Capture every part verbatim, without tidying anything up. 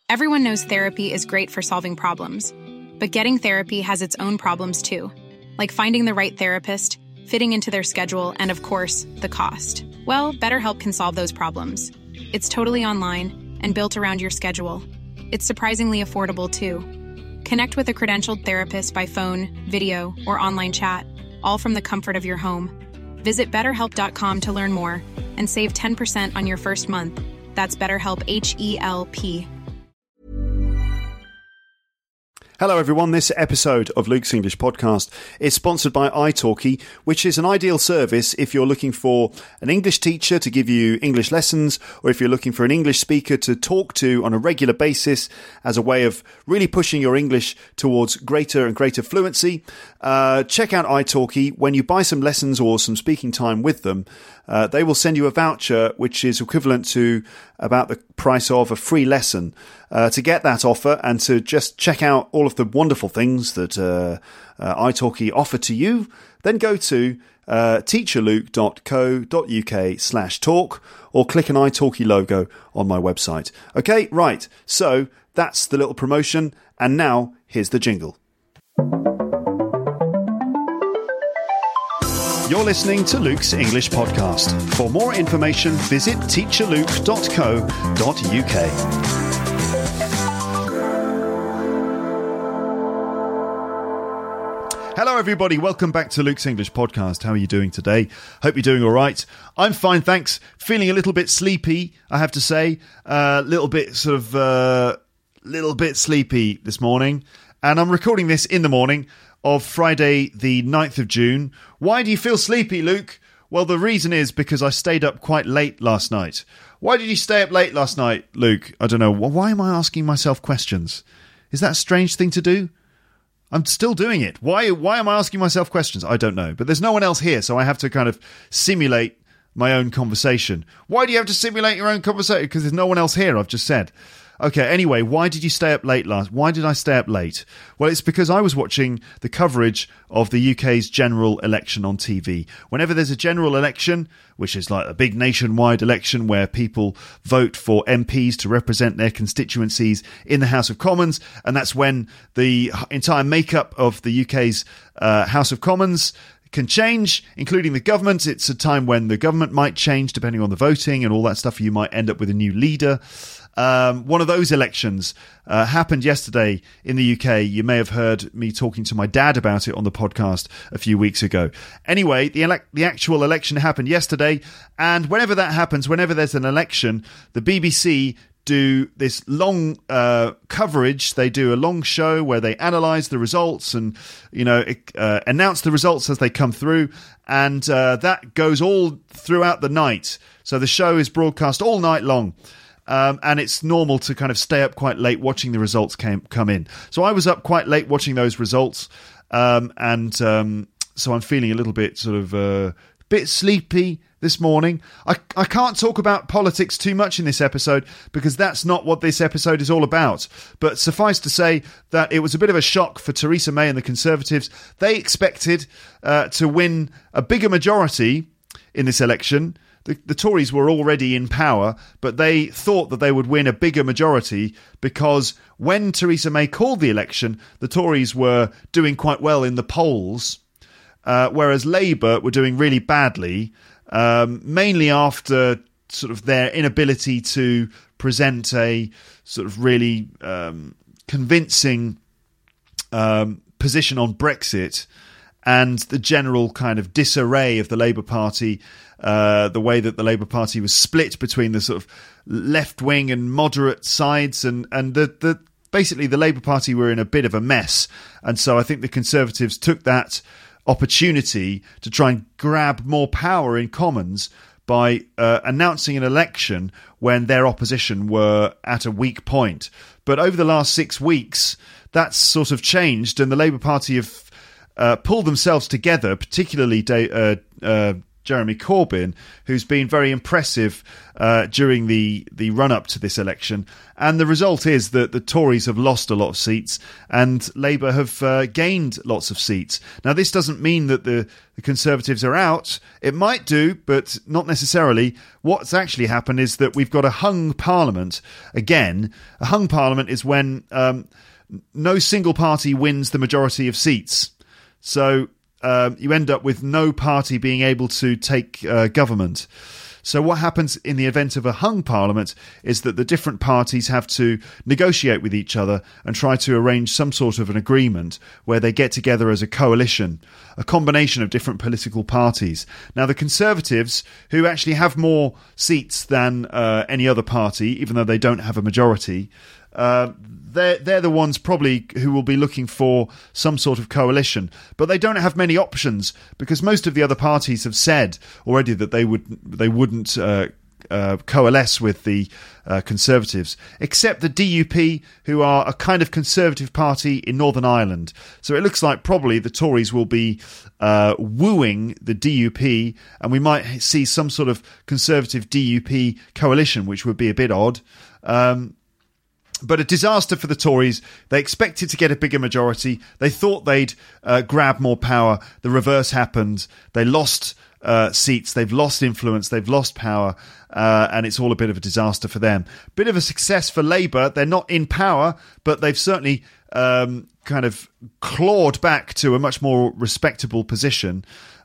Everyone knows therapy is great for solving problems, but getting therapy has its own problems too, like finding the right therapist, fitting into their schedule, and of course, the cost. Well, BetterHelp can solve those problems. It's totally online and built around your schedule. It's surprisingly affordable too. Connect with a credentialed therapist by phone, video, or online chat, all from the comfort of your home. Visit better help dot com to learn more and save ten percent on your first month. That's BetterHelp, H E L P. Hello everyone, this episode of Luke's English Podcast is sponsored by italki, which is an ideal service if you're looking for an English teacher to give you English lessons, or if you're looking for an English speaker to talk to on a regular basis as a way of really pushing your English towards greater and greater fluency. Uh, check out italki. When you buy some lessons or some speaking time with them, uh, they will send you a voucher which is equivalent to about the price of a free lesson. Uh, to get that offer and to just check out all of the wonderful things that uh, uh, italki offer to you, then go to uh, teacherluke dot co dot uk slash talk or click an italki logo on my website. Okay, right, so that's the little promotion, and now here's the jingle. You're listening to Luke's English Podcast. For more information, visit teacherluke dot co dot uk. Hello everybody, welcome back to Luke's English Podcast. How are you doing today? Hope you're doing all right. I'm fine, thanks. Feeling a little bit sleepy, I have to say. A uh, little bit sort of, uh, little bit sleepy this morning. And I'm recording this in the morning of Friday the ninth of June. Why do you feel sleepy, Luke? Well, the reason is because I stayed up quite late last night. Why did you stay up late last night, Luke? I don't know. Why am I asking myself questions? Is that a strange thing to do? I'm still doing it. Why Why am I asking myself questions? I don't know. But there's no one else here, so I have to kind of simulate my own conversation. Why do you have to simulate your own conversation? Because there's no one else here, I've just said. Okay, anyway, why did you stay up late last? Why did I stay up late? Well, it's because I was watching the coverage of the U K's general election on T V. Whenever there's a general election, which is like a big nationwide election where people vote for M Ps to represent their constituencies in the House of Commons, and that's when the entire makeup of the U K's uh, House of Commons can change, including the government. It's a time when the government might change depending on the voting and all that stuff. You might end up with a new leader. Um, one of those elections uh, happened yesterday in the U K. You may have heard me talking to my dad about it on the podcast a few weeks ago. Anyway, the ele- the actual election happened yesterday, and whenever that happens, whenever there's an election, the B B C do this long uh, coverage. They do a long show where they analyse the results and, you know, uh, announce the results as they come through, and uh, that goes all throughout the night. So the show is broadcast all night long. Um, and it's normal to kind of stay up quite late watching the results came, come in. So I was up quite late watching those results, um, and um, so I'm feeling a little bit sort of uh, bit sleepy this morning. I, I can't talk about politics too much in this episode because that's not what this episode is all about. But suffice to say that it was a bit of a shock for Theresa May and the Conservatives. They expected uh, to win a bigger majority in this election. The, the Tories were already in power, but they thought that they would win a bigger majority because when Theresa May called the election, the Tories were doing quite well in the polls, uh, whereas Labour were doing really badly, um, mainly after sort of their inability to present a sort of really um, convincing um, position on Brexit, and the general kind of disarray of the Labour Party, uh, the way that the Labour Party was split between the sort of left-wing and moderate sides, and, and the, the basically the Labour Party were in a bit of a mess. And so I think the Conservatives took that opportunity to try and grab more power in Commons by uh, announcing an election when their opposition were at a weak point. But over the last six weeks, that's sort of changed, and the Labour Party have Uh, pulled themselves together, particularly da- uh, uh, Jeremy Corbyn, who's been very impressive uh, during the, the run-up to this election. And the result is that the Tories have lost a lot of seats and Labour have uh, gained lots of seats. Now, this doesn't mean that the, the Conservatives are out. It might do, but not necessarily. What's actually happened is that we've got a hung parliament. Again, a hung parliament is when um, no single party wins the majority of seats. So Um, you end up with no party being able to take uh, government. So what happens in the event of a hung parliament is that the different parties have to negotiate with each other and try to arrange some sort of an agreement where they get together as a coalition, a combination of different political parties. Now, the Conservatives, who actually have more seats than uh, any other party, even though they don't have a majority, uh, they're, they're the ones probably who will be looking for some sort of coalition. But they don't have many options because most of the other parties have said already that they, would, they wouldn't uh, uh, coalesce with the uh, Conservatives, except the D U P, who are a kind of Conservative party in Northern Ireland. So it looks like probably the Tories will be uh, wooing the D U P, and we might see some sort of Conservative D U P coalition, which would be a bit odd. Um, But a disaster for the Tories. They expected to get a bigger majority. They thought they'd uh, grab more power. The reverse happened. They lost uh, seats. They've lost influence. They've lost power. Uh, and it's all a bit of a disaster for them. Bit of a success for Labour. They're not in power, but they've certainly um, kind of clawed back to a much more respectable position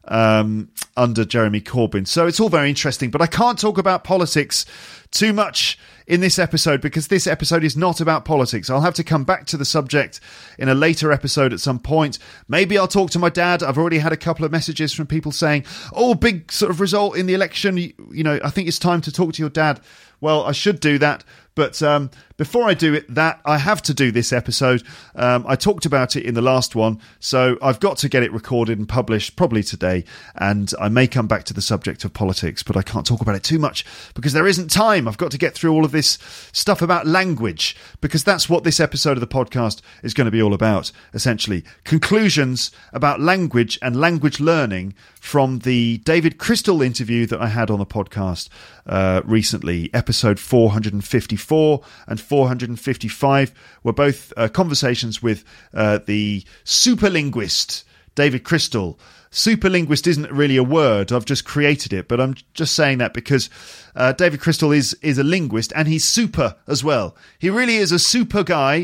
um, under Jeremy Corbyn. So it's all very interesting. But I can't talk about politics too much in this episode because this episode is not about politics. I'll have to come back to the subject in a later episode at some point. Maybe I'll talk to my dad. I've already had a couple of messages from people saying, oh, big sort of result in the election. You, you know, I think it's time to talk to your dad. Well, I should do that. But um, before I do it, that I have to do this episode. Um, I talked about it in the last one, so I've got to get it recorded and published probably today. And I may come back to the subject of politics, but I can't talk about it too much because there isn't time. I've got to get through all of this stuff about language because that's what this episode of the podcast is going to be all about, essentially. Conclusions about language and language learning from the David Crystal interview that I had on the podcast uh, recently. Episode four hundred fifty-four and four hundred fifty-five were both uh, conversations with uh, the superlinguist David Crystal. Superlinguist isn't really a word, I've just created it, but I'm just saying that because uh, David Crystal is, is a linguist and he's super as well. He really is a super guy,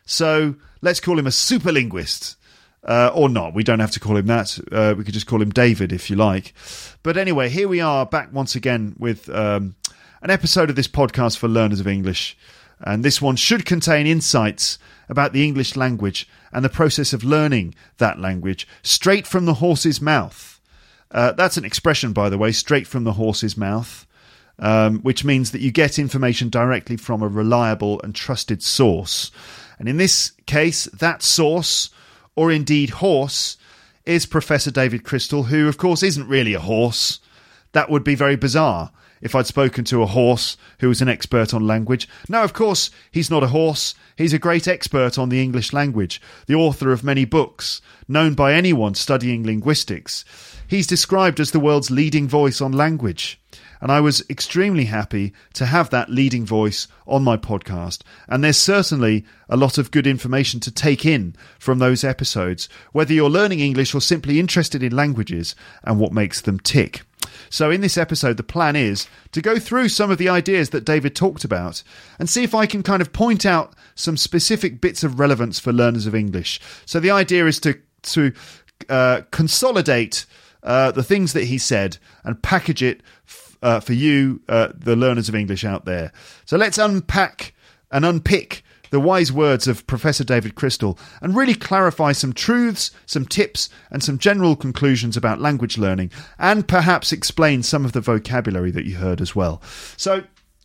so let's call him a superlinguist. Uh, or not, we don't have to call him that. Uh, we could just call him David if you like. But anyway, here we are back once again with um, an episode of this podcast for learners of English. And this one should contain insights about the English language and the process of learning that language straight from the horse's mouth. Uh, that's an expression, by the way, straight from the horse's mouth, um, which means that you get information directly from a reliable and trusted source. And in this case, that source, or indeed horse, is Professor David Crystal, who, of course, isn't really a horse. That would be very bizarre if I'd spoken to a horse who was an expert on language. No, of course, he's not a horse. He's a great expert on the English language, the author of many books, known by anyone studying linguistics. He's described as the world's leading voice on language. And I was extremely happy to have that leading voice on my podcast. And there's certainly a lot of good information to take in from those episodes, whether you're learning English or simply interested in languages and what makes them tick. So in this episode, the plan is to go through some of the ideas that David talked about and see if I can kind of point out some specific bits of relevance for learners of English. So the idea is to, to uh, consolidate uh, the things that he said and package it Uh, for you, uh, the learners of English out there. So let's unpack and unpick the wise words of Professor David Crystal and really clarify some truths, some tips, and some general conclusions about language learning, and perhaps explain some of the vocabulary that you heard as well. So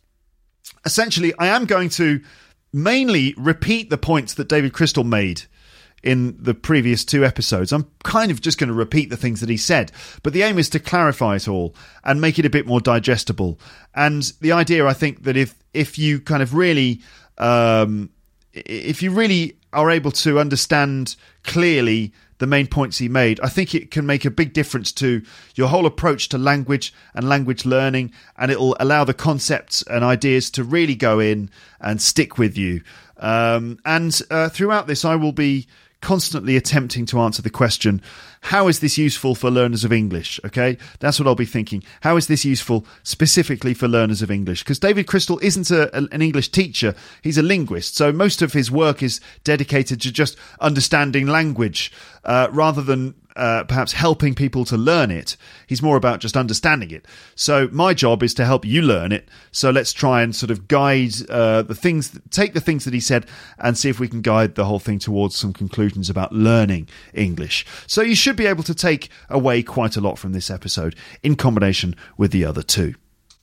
essentially, I am going to mainly repeat the points that David Crystal made in the previous two episodes. I'm kind of just going to repeat the things that he said, but the aim is to clarify it all and make it a bit more digestible. And the idea, I think, that if if you kind of really um, if you really are able to understand clearly the main points he made, I think it can make a big difference to your whole approach to language and language learning, and it'll allow the concepts and ideas to really go in and stick with you. Um, and uh, throughout this, I will be constantly attempting to answer the question, how is this useful for learners of English? Okay, that's what I'll be thinking. How is this useful specifically for learners of English? Because David Crystal isn't a, an English teacher, he's a linguist. So most of his work is dedicated to just understanding language uh, rather than Uh, perhaps helping people to learn it. He's more about just understanding it. So my job is to help you learn it. So let's try and sort of guide uh, the things, take the things that he said and see if we can guide the whole thing towards some conclusions about learning English. So you should be able to take away quite a lot from this episode in combination with the other two.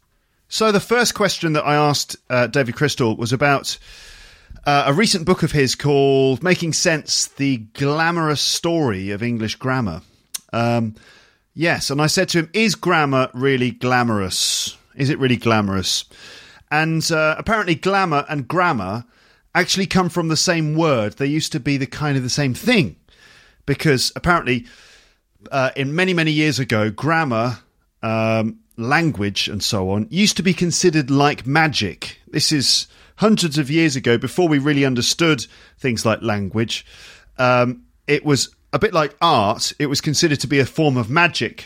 So the first question that I asked uh, David Crystal was about Uh, a recent book of his called Making Sense, The Glamorous Story of English Grammar. Um, yes, and I said to him, is grammar really glamorous? Is it really glamorous? And uh, apparently glamour and grammar actually come from the same word. They used to be the kind of the same thing. Because apparently uh, in many, many years ago, grammar, um, language and so on, used to be considered like magic. This is hundreds of years ago, before we really understood things like language. Um, it was a bit like art. It was considered to be a form of magic.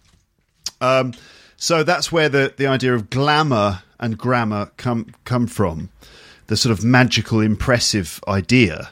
Um, so that's where the, the idea of glamour and grammar come come from, the sort of magical, impressive idea.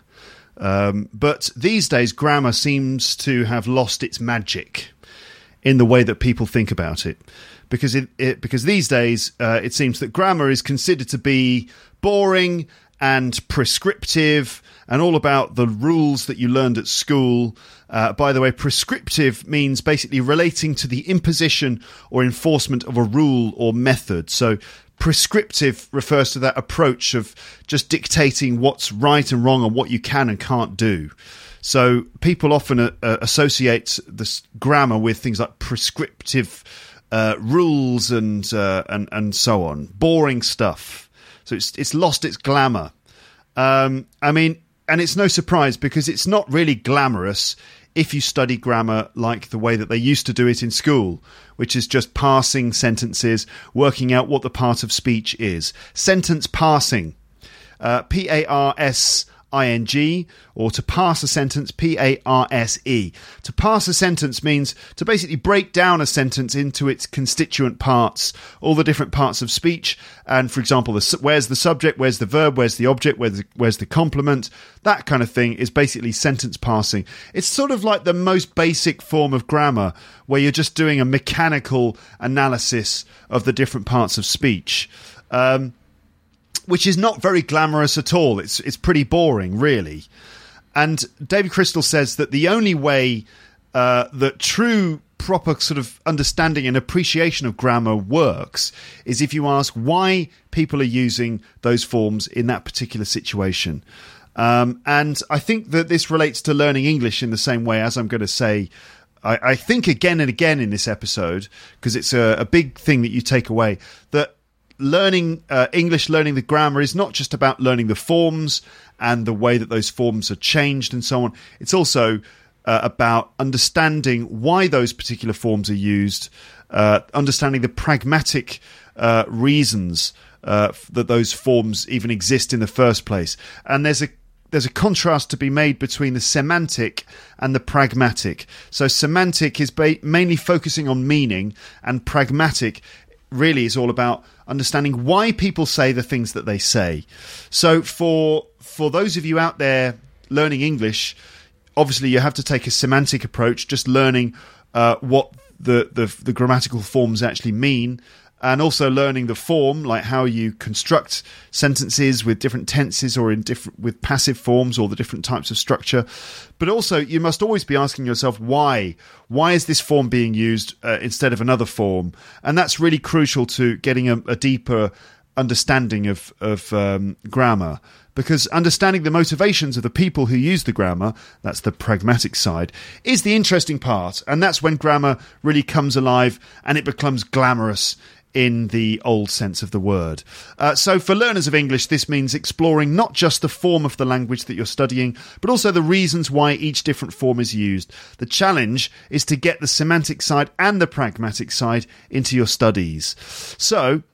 Um, but these days, grammar seems to have lost its magic in the way that people think about it. Because it, it because these days, uh, it seems that grammar is considered to be boring and prescriptive and all about the rules that you learned at school. Uh, by the way, prescriptive means basically relating to the imposition or enforcement of a rule or method. So prescriptive refers to that approach of just dictating what's right and wrong and what you can and can't do. So people often uh, associate this grammar with things like prescriptive uh, rules and, uh, and and so on. Boring stuff. So it's it's lost its glamour. Um, I mean, and it's no surprise because it's not really glamorous if you study grammar like the way that they used to do it in school, which is just parsing sentences, working out what the part of speech is. Sentence parsing, uh, P A R S I N G, or to parse a sentence, P A R S E. To parse a sentence means to basically break down a sentence into its constituent parts, all the different parts of speech. And for example, the, where's the subject, where's the verb, where's the object, where's the, where's the complement, that kind of thing is basically sentence parsing. It's sort of like the most basic form of grammar, where you're just doing a mechanical analysis of the different parts of speech. Um, which is not very glamorous at all. It's it's pretty boring, really. And David Crystal says that the only way uh, that true, proper sort of understanding and appreciation of grammar works is if you ask why people are using those forms in that particular situation. Um, and I think that this relates to learning English in the same way, as I'm going to say, I, I think again and again in this episode, because it's a, a big thing that you take away, that learning uh, English, learning the grammar is not just about learning the forms and the way that those forms are changed and so on. It's also uh, about understanding why those particular forms are used, uh, understanding the pragmatic uh, reasons uh, that those forms even exist in the first place. And there's a there's a contrast to be made between the semantic and the pragmatic. So semantic is ba- mainly focusing on meaning, and pragmatic really is all about understanding why people say the things that they say. So for for those of you out there learning English, obviously you have to take a semantic approach, just learning uh, what the, the the grammatical forms actually mean, and also learning the form, like how you construct sentences with different tenses or in different with passive forms or the different types of structure. But also you must always be asking yourself why. Why is this form being used uh, instead of another form? And that's really crucial to getting a, a deeper understanding of, of um, grammar. Because understanding the motivations of the people who use the grammar, that's the pragmatic side, is the interesting part. And that's when grammar really comes alive and it becomes glamorous in the old sense of the word. Uh, so for learners of English, this means exploring not just the form of the language that you're studying, but also the reasons why each different form is used. The challenge is to get the semantic side and the pragmatic side into your studies. So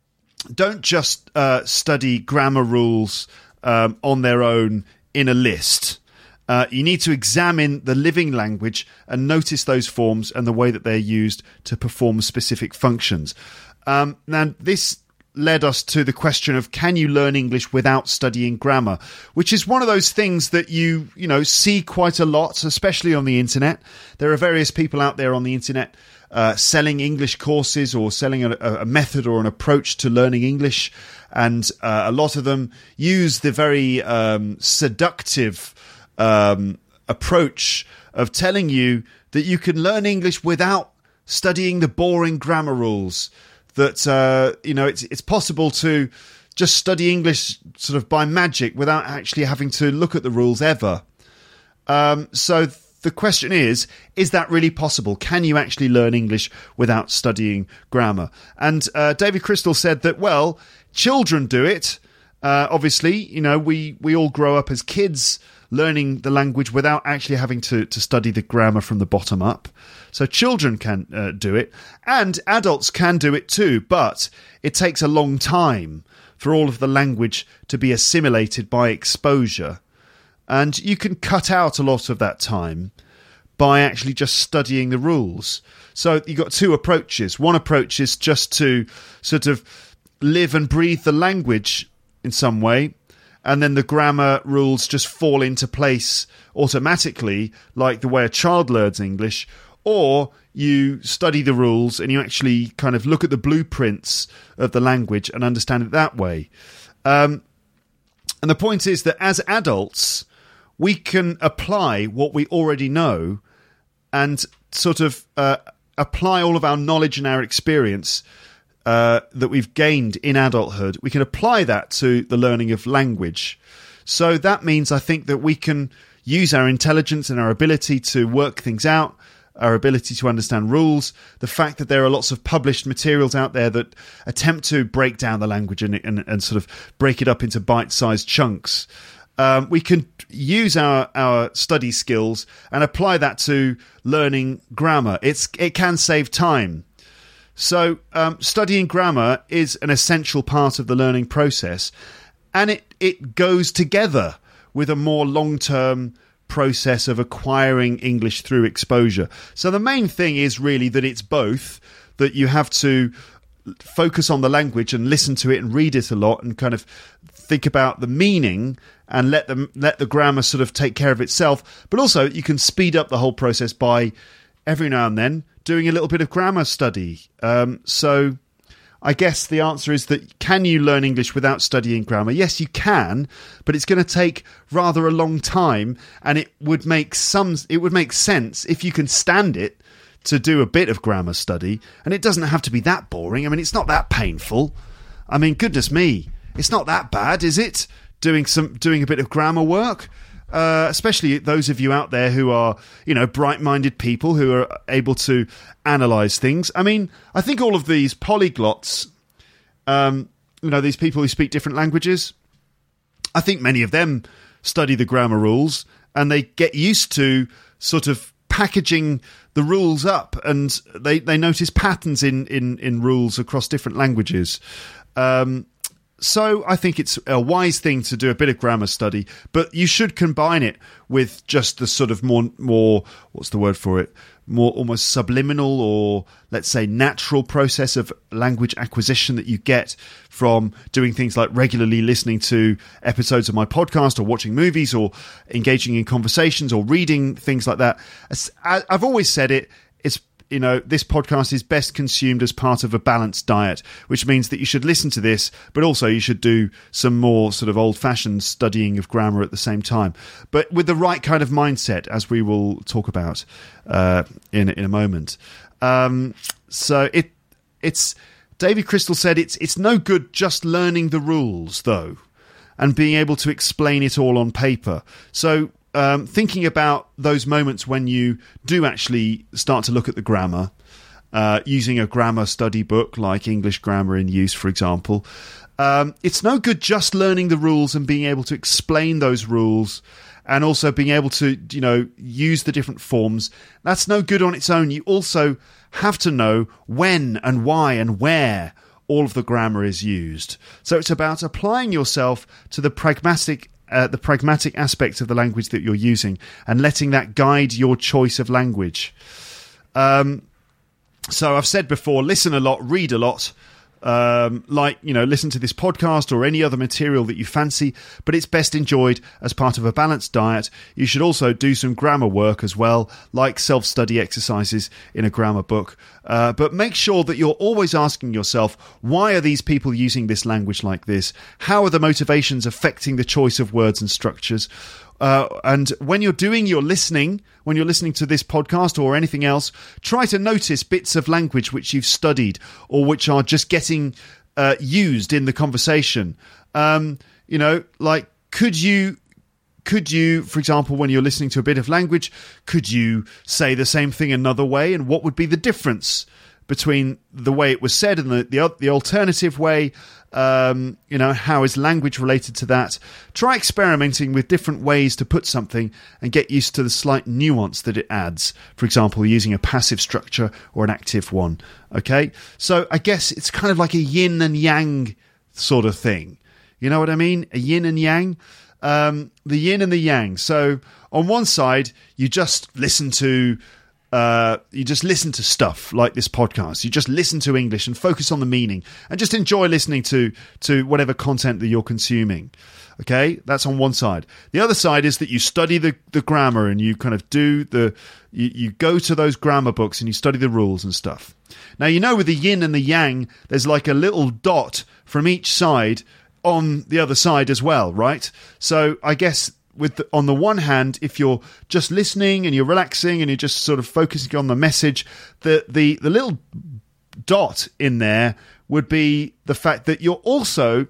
don't just uh, study grammar rules um, on their own in a list. Uh, you need to examine the living language and notice those forms and the way that they're used to perform specific functions. Um, now, this led us to the question of, can you learn English without studying grammar? Which is one of those things that you, you know, see quite a lot, especially on the internet. There are various people out there on the internet uh, selling English courses or selling a, a method or an approach to learning English. And uh, a lot of them use the very um, seductive um, approach of telling you that you can learn English without studying the boring grammar rules. That, uh, you know, it's it's possible to just study English sort of by magic without actually having to look at the rules ever. Um, so the question is, is that really possible? Can you actually learn English without studying grammar? And uh, David Crystal said that, well, children do it. Uh, obviously, you know, we, we all grow up as kids learning the language without actually having to, to study the grammar from the bottom up. So children can uh, do it, and adults can do it too, but it takes a long time for all of the language to be assimilated by exposure. And you can cut out a lot of that time by actually just studying the rules. So you've got two approaches. One approach is just to sort of live and breathe the language in some way, and then the grammar rules just fall into place automatically, like the way a child learns English. Or you study the rules and you actually kind of look at the blueprints of the language and understand it that way. Um, and the point is that as adults, we can apply what we already know and sort of uh, apply all of our knowledge and our experience uh, that we've gained in adulthood. We can apply that to the learning of language. So that means, I think, that we can use our intelligence and our ability to work things out, our ability to understand rules, the fact that there are lots of published materials out there that attempt to break down the language and, and, and sort of break it up into bite-sized chunks. Um, we can use our, our study skills and apply that to learning grammar. It's it can save time. So um, studying grammar is an essential part of the learning process, and it, it goes together with a more long-term process of acquiring English through exposure. So the main thing is really that it's both, that you have to focus on the language and listen to it and read it a lot and kind of think about the meaning and let them let the grammar sort of take care of itself. But also you can speed up the whole process by every now and then doing a little bit of grammar study. Um, so I guess the answer is that, can you learn English without studying grammar? Yes, you can, but it's going to take rather a long time, and it would make some it would make sense if you can stand it to do a bit of grammar study, and it doesn't have to be that boring. I mean, it's not that painful. I mean, goodness me, it's not that bad, is it? Doing some doing a bit of grammar work. Uh, especially those of you out there who are, you know, bright-minded people who are able to analyse things. I mean, I think all of these polyglots, um, you know, these people who speak different languages, I think many of them study the grammar rules and they get used to sort of packaging the rules up, and they, they notice patterns in, in, in rules across different languages. Um So I think it's a wise thing to do a bit of grammar study, but you should combine it with just the sort of more, more what's the word for it, more almost subliminal or, let's say, natural process of language acquisition that you get from doing things like regularly listening to episodes of my podcast or watching movies or engaging in conversations or reading things like that. I've always said it, it's You know, this podcast is best consumed as part of a balanced diet, which means that you should listen to this, but also you should do some more sort of old-fashioned studying of grammar at the same time, but with the right kind of mindset, as we will talk about uh, in in a moment. Um, so it it's David Crystal said it's it's no good just learning the rules though, and being able to explain it all on paper. So Um, thinking about those moments when you do actually start to look at the grammar uh, using a grammar study book like English Grammar in Use, for example. Um, it's no good just learning the rules and being able to explain those rules and also being able to, you know, use the different forms. That's no good on its own. You also have to know when and why and where all of the grammar is used. So it's about applying yourself to the pragmatic uh, the pragmatic aspects of the language that you're using and letting that guide your choice of language. Um, so I've said before, listen a lot, read a lot. Um, like, you know, listen to this podcast or any other material that you fancy, but it's best enjoyed as part of a balanced diet. You should also do some grammar work as well, like self-study exercises in a grammar book. Uh, but make sure that you're always asking yourself, why are these people using this language like this? How are the motivations affecting the choice of words and structures? Uh, and when you're doing your listening, when you're listening to this podcast or anything else, try to notice bits of language which you've studied or which are just getting uh, used in the conversation. Um, you know, like, could you, could you, for example, when you're listening to a bit of language, could you say the same thing another way? And what would be the difference between the way it was said and the the, the alternative way? Um, you know, how is language related to that? Try experimenting with different ways to put something and get used to the slight nuance that it adds. For example, using a passive structure or an active one. Okay, so I guess it's kind of like a yin and yang sort of thing. You know what I mean? A yin and yang. Um, the yin and the yang. So on one side, you just listen to Uh, you just listen to stuff like this podcast. You just listen to English and focus on the meaning and just enjoy listening to, to whatever content that you're consuming. Okay, that's on one side. The other side is that you study the, the grammar and you kind of do the, you, you go to those grammar books and you study the rules and stuff. Now, you know, with the yin and the yang, there's like a little dot from each side on the other side as well, right? So I guess with the, on the one hand, if you're just listening and you're relaxing and you're just sort of focusing on the message, the the the little dot in there would be the fact that you're also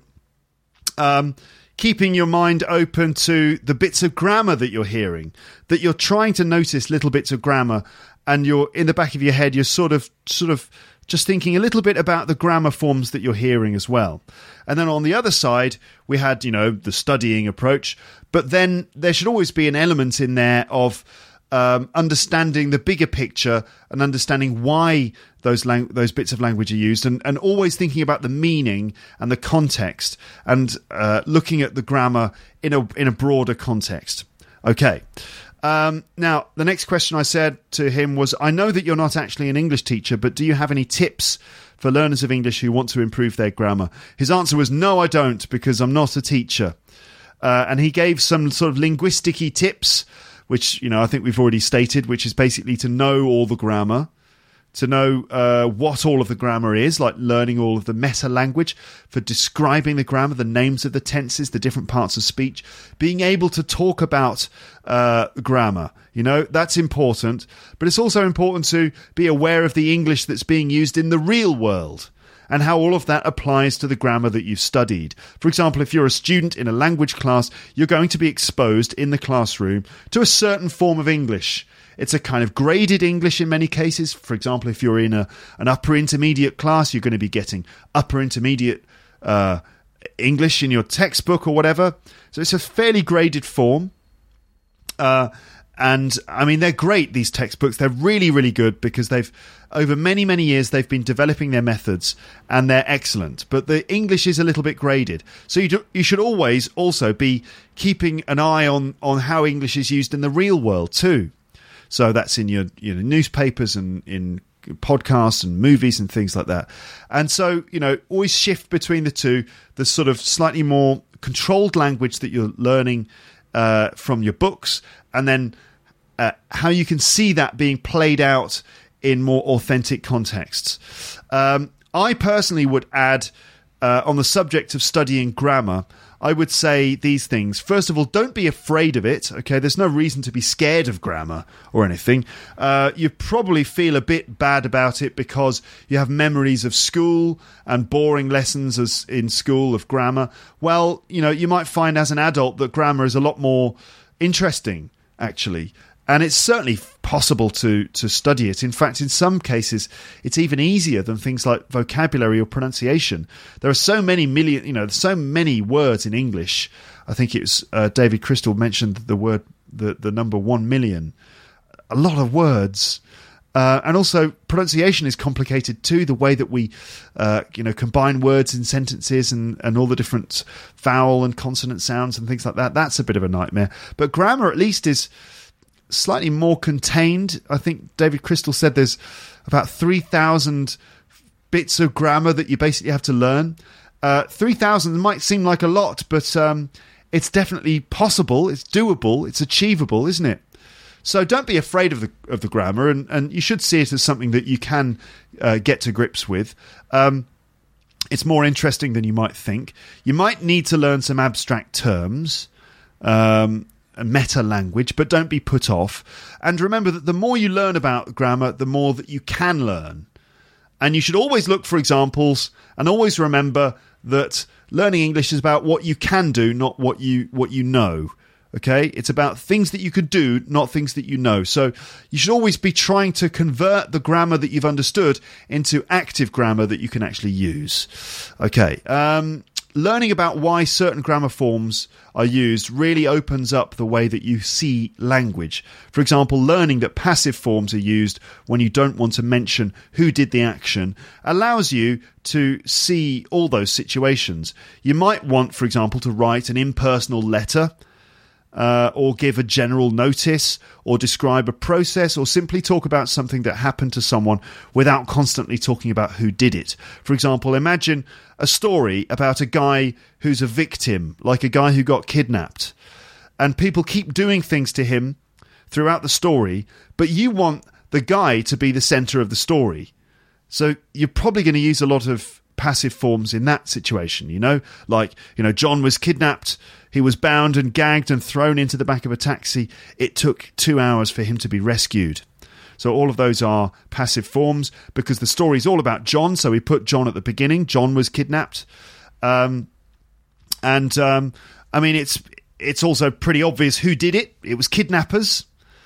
um, keeping your mind open to the bits of grammar that you're hearing, that you're trying to notice little bits of grammar, and you're in the back of your head, you're sort of sort of just thinking a little bit about the grammar forms that you're hearing as well. And then on the other side, we had, you know, the studying approach, but then there should always be an element in there of um, understanding the bigger picture and understanding why those lang- those bits of language are used, and, and always thinking about the meaning and the context, and uh, looking at the grammar in a in a broader context. Okay. Um, now, the next question I said to him was, I know that you're not actually an English teacher, but do you have any tips for learners of English who want to improve their grammar? His answer was, no, I don't, because I'm not a teacher. Uh, and he gave some sort of linguistic-y tips, which, you know, I think we've already stated, which is basically to know all the grammar, to know uh, what all of the grammar is, like learning all of the meta-language for describing the grammar, the names of the tenses, the different parts of speech, being able to talk about uh, grammar. You know, that's important. But it's also important to be aware of the English that's being used in the real world and how all of that applies to the grammar that you've studied. For example, if you're a student in a language class, you're going to be exposed in the classroom to a certain form of English. It's a kind of graded English in many cases. For example, if you're in a an upper intermediate class, you're going to be getting upper intermediate uh, English in your textbook or whatever. So it's a fairly graded form. Uh, and, I mean, they're great, these textbooks. They're really, really good because they've, over many, many years, they've been developing their methods and they're excellent. But the English is a little bit graded. So you do, you should always also be keeping an eye on, on how English is used in the real world too. So that's in your, you know, newspapers and in podcasts and movies and things like that. And so, you know, always shift between the two, the sort of slightly more controlled language that you're learning uh, from your books, and then uh, how you can see that being played out in more authentic contexts. Um, I personally would add, uh, on the subject of studying grammar, I would say these things. First of all, don't be afraid of it. Okay, there's no reason to be scared of grammar or anything. Uh, you probably feel a bit bad about it because you have memories of school and boring lessons as in school of grammar. Well, you know, you might find as an adult that grammar is a lot more interesting, actually. And it's certainly possible to to study it. In fact, in some cases, it's even easier than things like vocabulary or pronunciation. There are so many million, you know, so many words in English. I think it was uh, David Crystal mentioned the word, the, the number one million. A lot of words. Uh, and also pronunciation is complicated too, the way that we uh, you know, combine words in sentences and, and all the different vowel and consonant sounds and things like that. That's a bit of a nightmare. But grammar at least is slightly more contained. I think David Crystal said there's about three thousand bits of grammar that you basically have to learn. Uh, three thousand might seem like a lot, but um, it's definitely possible. It's doable. It's achievable, isn't it? So don't be afraid of the of the grammar, and, and you should see it as something that you can uh, get to grips with. Um, it's more interesting than you might think. You might need to learn some abstract terms, um, a meta language, but don't be put off. And remember that the more you learn about grammar, the more that you can learn. And you should always look for examples, and always remember that learning English is about what you can do, not what you what you know. Okay, it's about things that you could do, not things that you know. So you should always be trying to convert the grammar that you've understood into active grammar that you can actually use. Okay, um, learning about why certain grammar forms are used really opens up the way that you see language. For example, learning that passive forms are used when you don't want to mention who did the action allows you to see all those situations. You might want, for example, to write an impersonal letter, Uh, or give a general notice, or describe a process, or simply talk about something that happened to someone without constantly talking about who did it. For example, imagine a story about a guy who's a victim, like a guy who got kidnapped, and people keep doing things to him throughout the story, but you want the guy to be the centre of the story. So you're probably going to use a lot of passive forms in that situation, you know, like, you know, John was kidnapped, he was bound and gagged and thrown into the back of a taxi. It took two hours for him to be rescued. So all of those are passive forms because the story is all about John. So we put John at the beginning. John was kidnapped. Um, and, um, I mean, it's it's also pretty obvious who did it. It was kidnappers.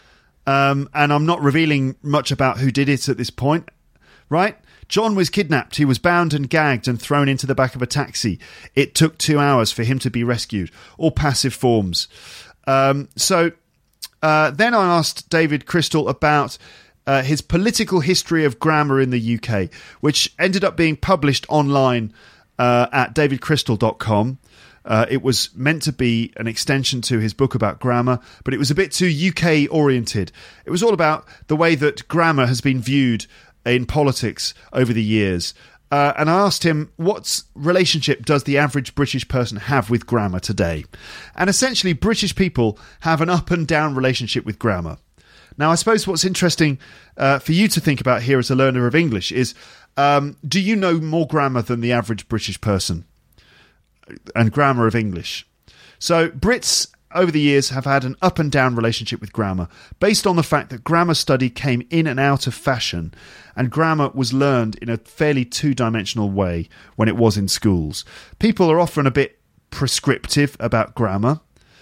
Um, and I'm not revealing much about who did it at this point, right? John was kidnapped. He was bound and gagged and thrown into the back of a taxi. It took two hours for him to be rescued. All passive forms. Um, so uh, then I asked David Crystal about uh, his political history of grammar in the U K, which ended up being published online uh, at david crystal dot com. Uh, it was meant to be an extension to his book about grammar, but it was a bit too U K oriented. It was all about the way that grammar has been viewed in politics over the years. Uh, and I asked him, what relationship does the average British person have with grammar today? And essentially, British people have an up and down relationship with grammar. Now, I suppose what's interesting uh, for you to think about here as a learner of English is, um, do you know more grammar than the average British person? And grammar of English. So Brits over the years have had an up and down relationship with grammar based on the fact that grammar study came in and out of fashion, and grammar was learned in a fairly two-dimensional way when it was in schools. People are often a bit prescriptive about grammar,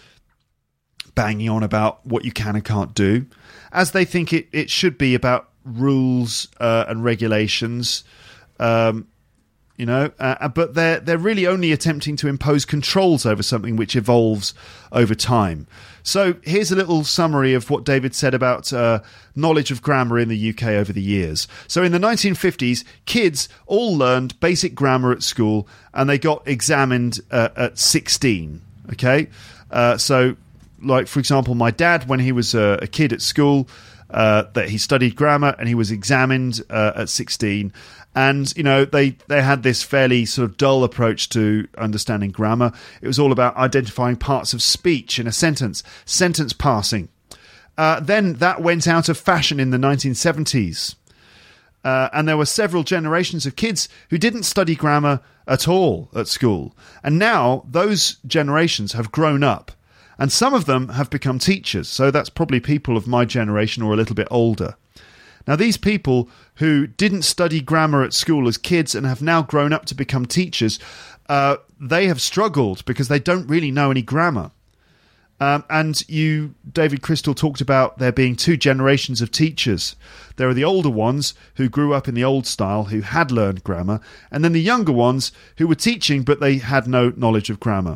banging on about what you can and can't do, as they think it, it should be about rules uh, and regulations, um, you know, uh, but they're they're really only attempting to impose controls over something which evolves over time. So here's a little summary of what David said about uh, knowledge of grammar in the U K over the years. So in the nineteen fifties, kids all learned basic grammar at school, and they got examined uh, at sixteen. Okay, uh, so like for example, my dad, when he was a, a kid at school, uh, that he studied grammar and he was examined uh, at sixteen. And, you know, they, they had this fairly sort of dull approach to understanding grammar. It was all about identifying parts of speech in a sentence, sentence passing. Uh, then that went out of fashion in the nineteen seventies. Uh, and there were several generations of kids who didn't study grammar at all at school. And now those generations have grown up. And some of them have become teachers. So that's probably people of my generation or a little bit older. Now, these people who didn't study grammar at school as kids and have now grown up to become teachers, uh, they have struggled because they don't really know any grammar. Um, and you, David Crystal, talked about there being two generations of teachers. There are the older ones who grew up in the old style, who had learned grammar, and then the younger ones who were teaching, but they had no knowledge of grammar.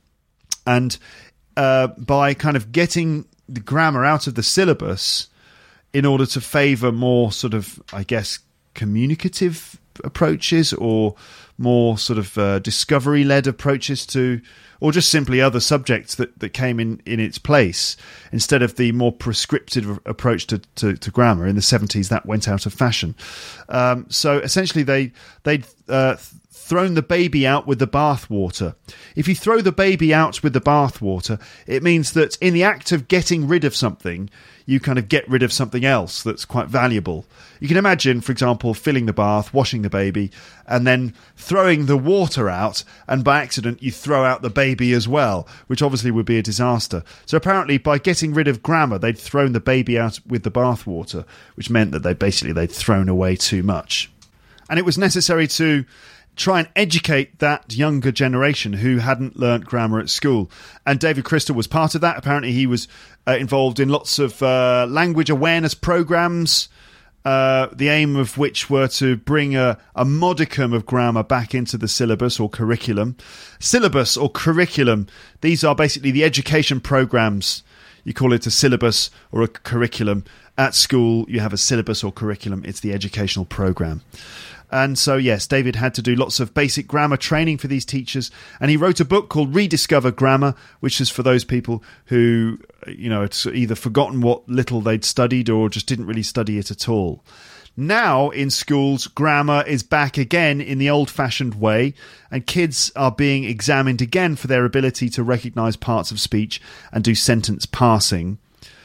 And uh, by kind of getting the grammar out of the syllabus in order to favour more sort of, I guess, communicative approaches or more sort of uh, discovery-led approaches to, or just simply other subjects that, that came in, in its place, instead of the more prescriptive approach to, to, to grammar. In the seventies, that went out of fashion. Um, so essentially, they, they'd uh, thrown the baby out with the bathwater. If you throw the baby out with the bathwater, it means that in the act of getting rid of something, you kind of get rid of something else that's quite valuable. You can imagine, for example, filling the bath, washing the baby, and then throwing the water out, and by accident you throw out the baby as well, which obviously would be a disaster. So apparently by getting rid of grammar, they'd thrown the baby out with the bathwater, which meant that they basically they'd thrown away too much. And it was necessary to try and educate that younger generation who hadn't learnt grammar at school. And David Crystal was part of that. Apparently he was uh, involved in lots of uh, language awareness programs, uh, the aim of which were to bring a, a modicum of grammar back into the syllabus or curriculum. Syllabus or curriculum, these are basically the education programs. You call it a syllabus or a curriculum. At school, you have a syllabus or curriculum. It's the educational program. And so, yes, David had to do lots of basic grammar training for these teachers. And he wrote a book called Rediscover Grammar, which is for those people who, you know, had either forgotten what little they'd studied or just didn't really study it at all. Now, in schools, grammar is back again in the old-fashioned way, and kids are being examined again for their ability to recognise parts of speech and do sentence parsing.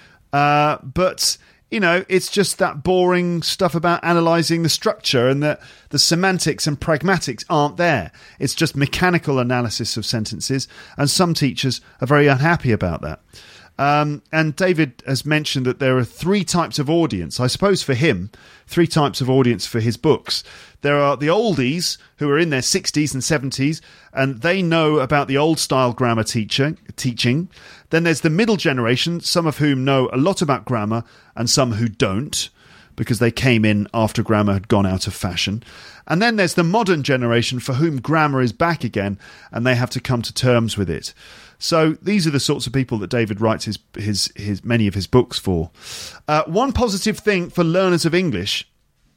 Uh, but... You know, it's just that boring stuff about analysing the structure, and that the semantics and pragmatics aren't there. It's just mechanical analysis of sentences, and some teachers are very unhappy about that. Um, and David has mentioned that there are three types of audience, I suppose for him, three types of audience for his books. There are the oldies who are in their sixties and seventies, and they know about the old-style grammar teacher, teaching. Then there's the middle generation, some of whom know a lot about grammar and some who don't, because they came in after grammar had gone out of fashion. And then there's the modern generation for whom grammar is back again, and they have to come to terms with it. So these are the sorts of people that David writes his his, his many of his books for. Uh, one positive thing for learners of English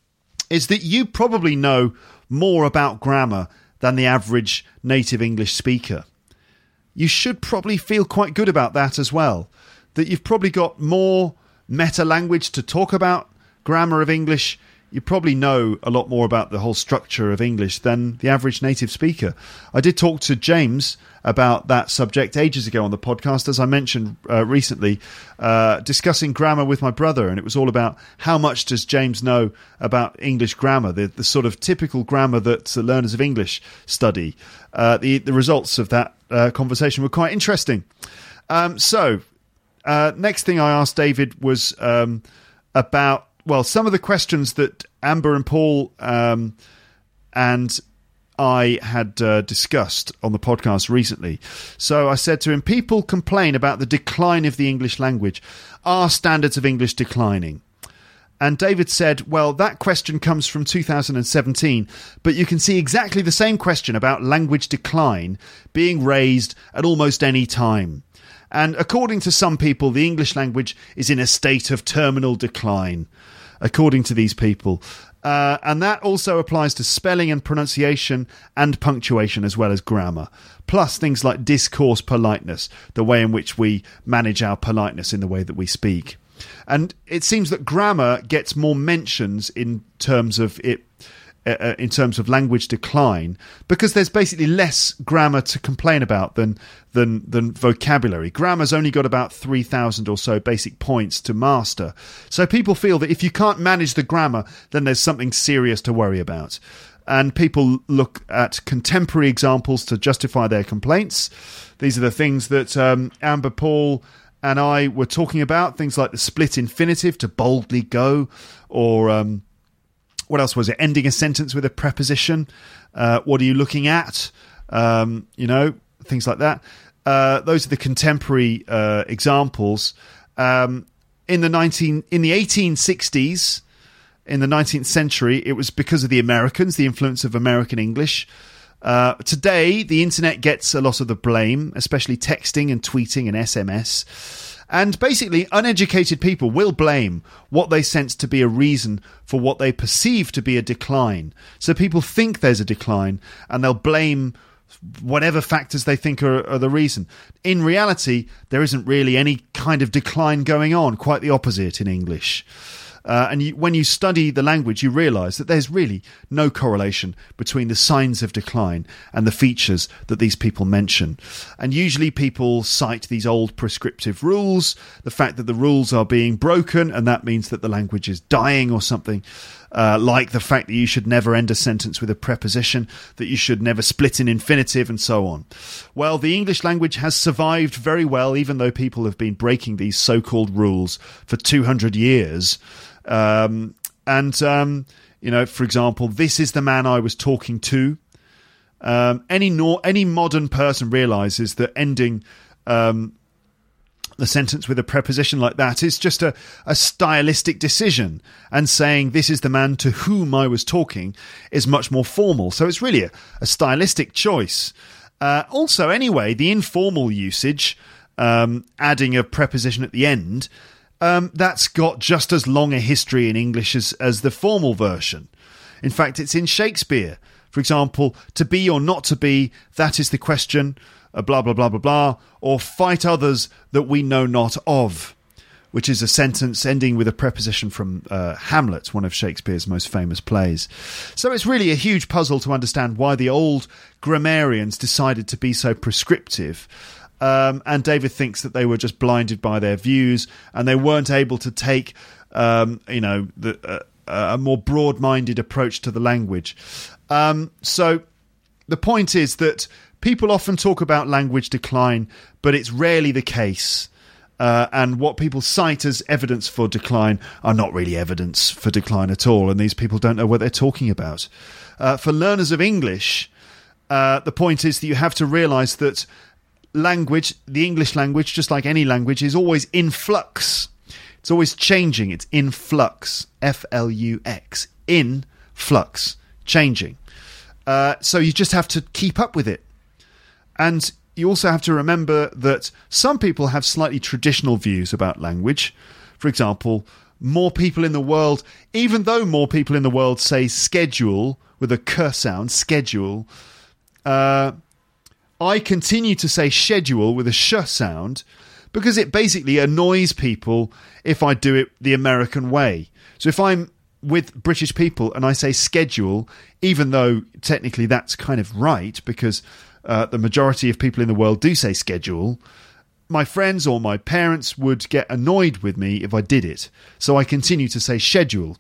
is that you probably know more about grammar than the average native English speaker. You should probably feel quite good about that as well, that you've probably got more meta-language to talk about grammar of English. You probably know a lot more about the whole structure of English than the average native speaker. I did talk to James about that subject ages ago on the podcast, as I mentioned uh, recently, uh, discussing grammar with my brother, and it was all about how much does James know about English grammar, the, the sort of typical grammar that uh, learners of English study. Uh, the, the results of that uh, conversation were quite interesting. Um, so, uh, next thing I asked David was um, about Well, some of the questions that Amber and Paul um, and I had uh, discussed on the podcast recently. So I said to him, people complain about the decline of the English language. Are standards of English declining? And David said, well, that question comes from two thousand seventeen, but you can see exactly the same question about language decline being raised at almost any time. And according to some people, the English language is in a state of terminal decline, according to these people. Uh, and that also applies to spelling and pronunciation and punctuation as well as grammar. Plus things like discourse politeness, the way in which we manage our politeness in the way that we speak. And it seems that grammar gets more mentions in terms of it, uh, in terms of language decline, because there's basically less grammar to complain about than than than vocabulary. Grammar's only got about three thousand or so basic points to master. So people feel that if you can't manage the grammar, then there's something serious to worry about. And people look at contemporary examples to justify their complaints. These are the things that um, Amber, Paul and I were talking about, things like the split infinitive, to boldly go, or um, what else was it? Ending a sentence with a preposition. Uh, what are you looking at? Um, you know, things like that. uh, those are the contemporary uh, examples. Um, in the nineteen in the eighteen sixties, in the nineteenth century, it was because of the Americans, the influence of American English. Uh, today, the internet gets a lot of the blame, especially texting and tweeting and S M S. And basically, uneducated people will blame what they sense to be a reason for what they perceive to be a decline. So people think there's a decline, and they'll blame whatever factors they think are, are the reason. In reality, there isn't really any kind of decline going on, quite the opposite in English. Uh, and you, when you study the language, you realise that there's really no correlation between the signs of decline and the features that these people mention. And usually people cite these old prescriptive rules, the fact that the rules are being broken, and that means that the language is dying or something, uh, like the fact that you should never end a sentence with a preposition, that you should never split an infinitive, and so on. Well, the English language has survived very well, even though people have been breaking these so-called rules for two hundred years. Um, and, um, you know, for example, this is the man I was talking to. Um, any nor- any modern person realises that ending um, the sentence with a preposition like that is just a, a stylistic decision, and saying this is the man to whom I was talking is much more formal. So it's really a, a stylistic choice. Uh, also, anyway, the informal usage, um, adding a preposition at the end, Um, that's got just as long a history in English as, as the formal version. In fact, it's in Shakespeare. For example, to be or not to be, that is the question, uh, blah, blah, blah, blah, blah, or fight others that we know not of, which is a sentence ending with a preposition from uh, Hamlet, one of Shakespeare's most famous plays. So it's really a huge puzzle to understand why the old grammarians decided to be so prescriptive. Um, and David thinks that they were just blinded by their views, and they weren't able to take, um, you know, the, uh, a more broad-minded approach to the language. Um, so the point is that people often talk about language decline, but it's rarely the case. Uh, and what people cite as evidence for decline are not really evidence for decline at all, and these people don't know what they're talking about. Uh, for learners of English, uh, the point is that you have to realise that language, the English language, just like any language, is always in flux. It's always changing. It's in flux. F L U X. In flux. Changing. Uh, so you just have to keep up with it. And you also have to remember that some people have slightly traditional views about language. For example, more people in the world, even though more people in the world say schedule with a k sound, schedule, uh, I continue to say schedule with a sh sound because it basically annoys people if I do it the American way. So if I'm with British people and I say schedule, even though technically that's kind of right because uh, the majority of people in the world do say schedule, my friends or my parents would get annoyed with me if I did it. So I continue to say schedule.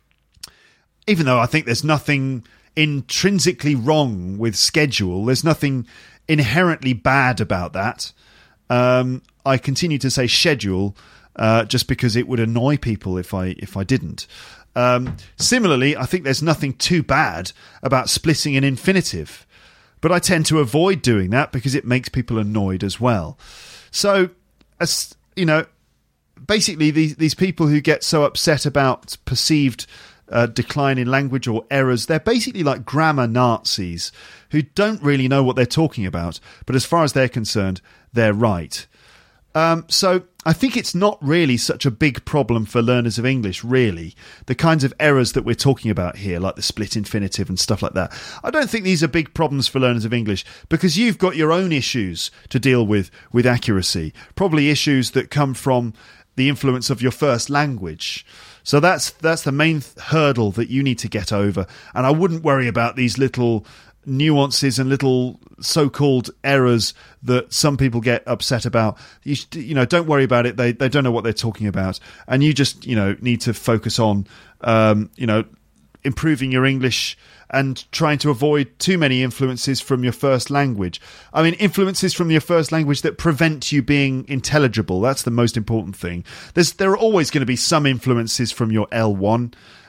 Even though I think there's nothing intrinsically wrong with schedule, there's nothing inherently bad about that. Um, I continue to say schedule uh, just because it would annoy people if I if I didn't. Um, similarly, I think there's nothing too bad about splitting an infinitive, but I tend to avoid doing that because it makes people annoyed as well. So, as you know, basically these these people who get so upset about perceived Uh, decline in language or errors, they're basically like grammar Nazis who don't really know what they're talking about, but as far as they're concerned, they're right. Um, so I think it's not really such a big problem for learners of English, really. The kinds of errors that we're talking about here, like the split infinitive and stuff like that, I don't think these are big problems for learners of English because you've got your own issues to deal with with accuracy, probably issues that come from the influence of your first language. So that's that's the main th- hurdle that you need to get over. And I wouldn't worry about these little nuances and little so-called errors that some people get upset about. You, you know, don't worry about it. They they don't know what they're talking about. And you just, you know, need to focus on, um, you know, improving your English and trying to avoid too many influences from your first language. I mean, influences from your first language that prevent you being intelligible. That's the most important thing. There's, there are always going to be some influences from your L one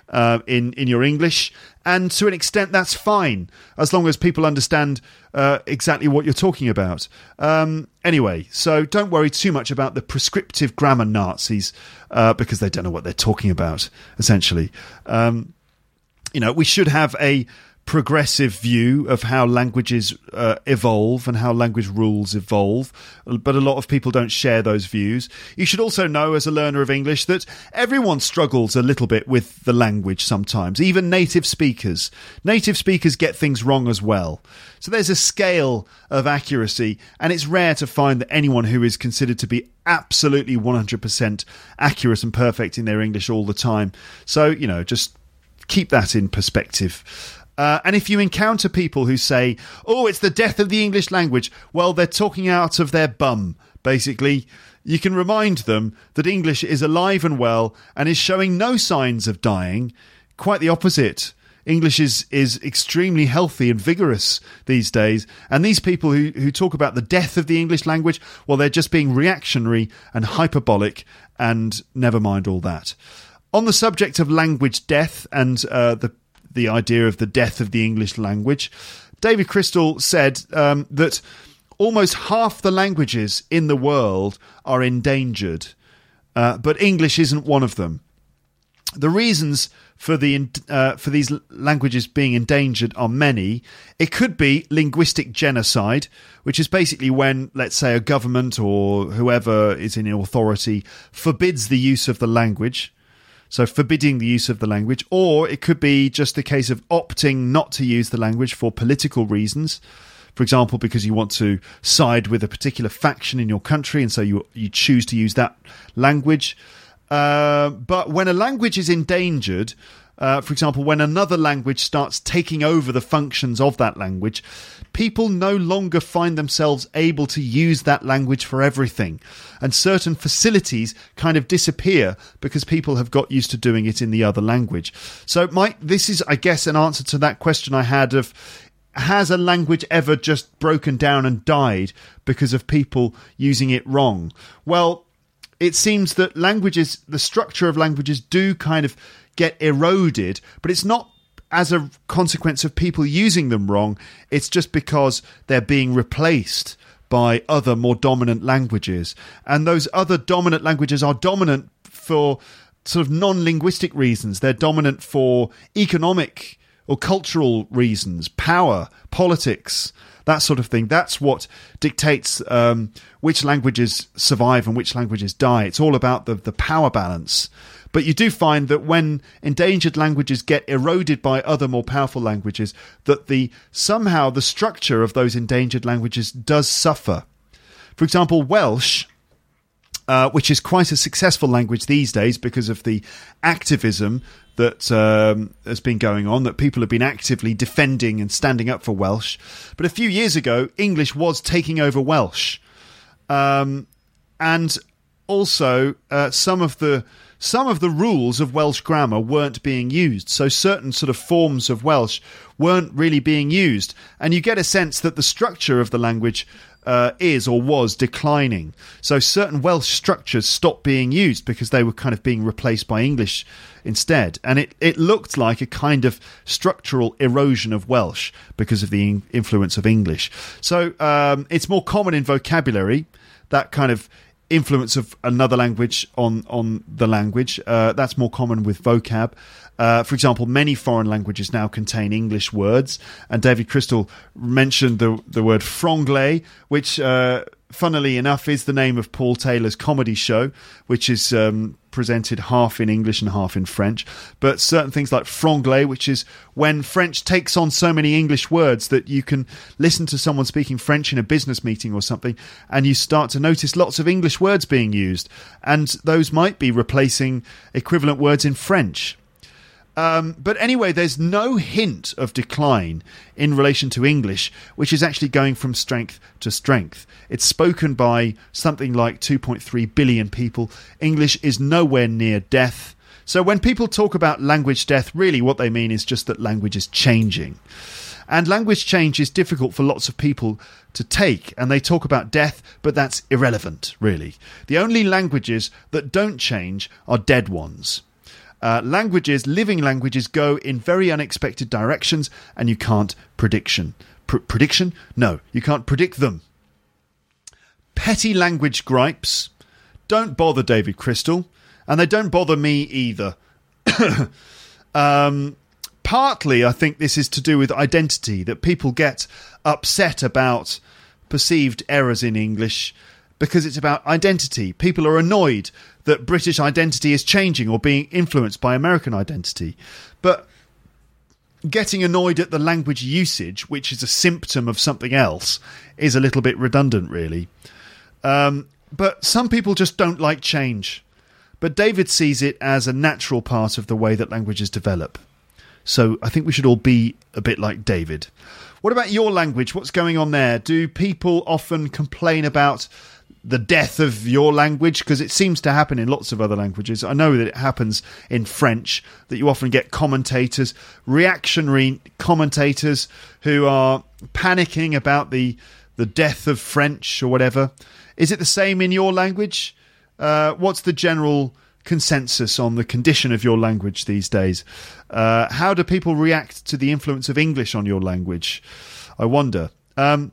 uh, in, in your English. And to an extent, that's fine, as long as people understand uh, exactly what you're talking about. Um, anyway, so don't worry too much about the prescriptive grammar Nazis, uh, because they don't know what they're talking about, essentially. Um, you know, we should have a progressive view of how languages uh, evolve and how language rules evolve, but a lot of people don't share those views. You should also know, as a learner of English, that everyone struggles a little bit with the language sometimes, even native speakers. Native speakers get things wrong as well. So there's a scale of accuracy, and it's rare to find that anyone who is considered to be absolutely one hundred percent accurate and perfect in their English all the time. So, you know, just keep that in perspective. Uh, and if you encounter people who say, oh, it's the death of the English language, well, they're talking out of their bum, basically. You can remind them that English is alive and well and is showing no signs of dying. Quite the opposite. English is, is extremely healthy and vigorous these days. And these people who, who talk about the death of the English language, well, they're just being reactionary and hyperbolic, and never mind all that. On the subject of language death and uh, the the idea of the death of the English language, David Crystal said um, that almost half the languages in the world are endangered, uh, but English isn't one of them. The reasons for the uh, for these languages being endangered are many. It could be linguistic genocide, which is basically when, let's say, a government or whoever is in authority forbids the use of the language. So forbidding the use of the language. Or it could be just the case of opting not to use the language for political reasons. For example, because you want to side with a particular faction in your country, and so you you choose to use that language. Uh, but when a language is endangered, uh, for example, when another language starts taking over the functions of that language, people no longer find themselves able to use that language for everything. And certain facilities kind of disappear because people have got used to doing it in the other language. So Mike, this is, I guess, an answer to that question I had of, has a language ever just broken down and died because of people using it wrong? Well, it seems that languages, the structure of languages do kind of get eroded, but it's not as a consequence of people using them wrong. It's just because they're being replaced by other more dominant languages. And those other dominant languages are dominant for sort of non-linguistic reasons. They're dominant for economic or cultural reasons, power, politics, that sort of thing. That's what dictates um, which languages survive and which languages die. It's all about the, the power balance. But you do find that when endangered languages get eroded by other more powerful languages, that the somehow the structure of those endangered languages does suffer. For example, Welsh, uh, which is quite a successful language these days because of the activism that um, has been going on, that people have been actively defending and standing up for Welsh. But a few years ago, English was taking over Welsh. Um, and also, uh, some of the some of the rules of Welsh grammar weren't being used. So certain sort of forms of Welsh weren't really being used. And you get a sense that the structure of the language uh, is or was declining. So certain Welsh structures stopped being used because they were kind of being replaced by English instead. And it, it looked like a kind of structural erosion of Welsh because of the in- influence of English. So um, it's more common in vocabulary, that kind of influence of another language on on the language. Uh, that's more common with vocab. Uh, for example, many foreign languages now contain English words, and David Crystal mentioned the the word franglais, which uh, funnily enough is the name of Paul Taylor's comedy show, which is um, presented half in English and half in French. But certain things like franglais, which is when French takes on so many English words that you can listen to someone speaking French in a business meeting or something, and you start to notice lots of English words being used, and those might be replacing equivalent words in French. Um, but anyway, there's no hint of decline in relation to English, which is actually going from strength to strength. It's spoken by something like two point three billion people. English is nowhere near death. So when people talk about language death, really what they mean is just that language is changing. And language change is difficult for lots of people to take, and they talk about death, but that's irrelevant, really. The only languages that don't change are dead ones. Uh, languages, living languages, go in very unexpected directions, and you can't prediction. Pr- prediction? No, you can't predict them. Petty language gripes don't bother David Crystal, and they don't bother me either. um, partly, I think this is to do with identity, that people get upset about perceived errors in English because it's about identity. People are annoyed that British identity is changing or being influenced by American identity. But getting annoyed at the language usage, which is a symptom of something else, is a little bit redundant, really. Um, but some people just don't like change. But David sees it as a natural part of the way that languages develop. So I think we should all be a bit like David. What about your language? What's going on there? Do people often complain about the death of your language? Because it seems to happen in lots of other languages. I know that it happens in French, that you often get commentators, reactionary commentators who are panicking about the the death of French or whatever. Is it the same in your language? Uh, what's the general consensus on the condition of your language these days? Uh, how do people react to the influence of English on your language? I wonder. Um,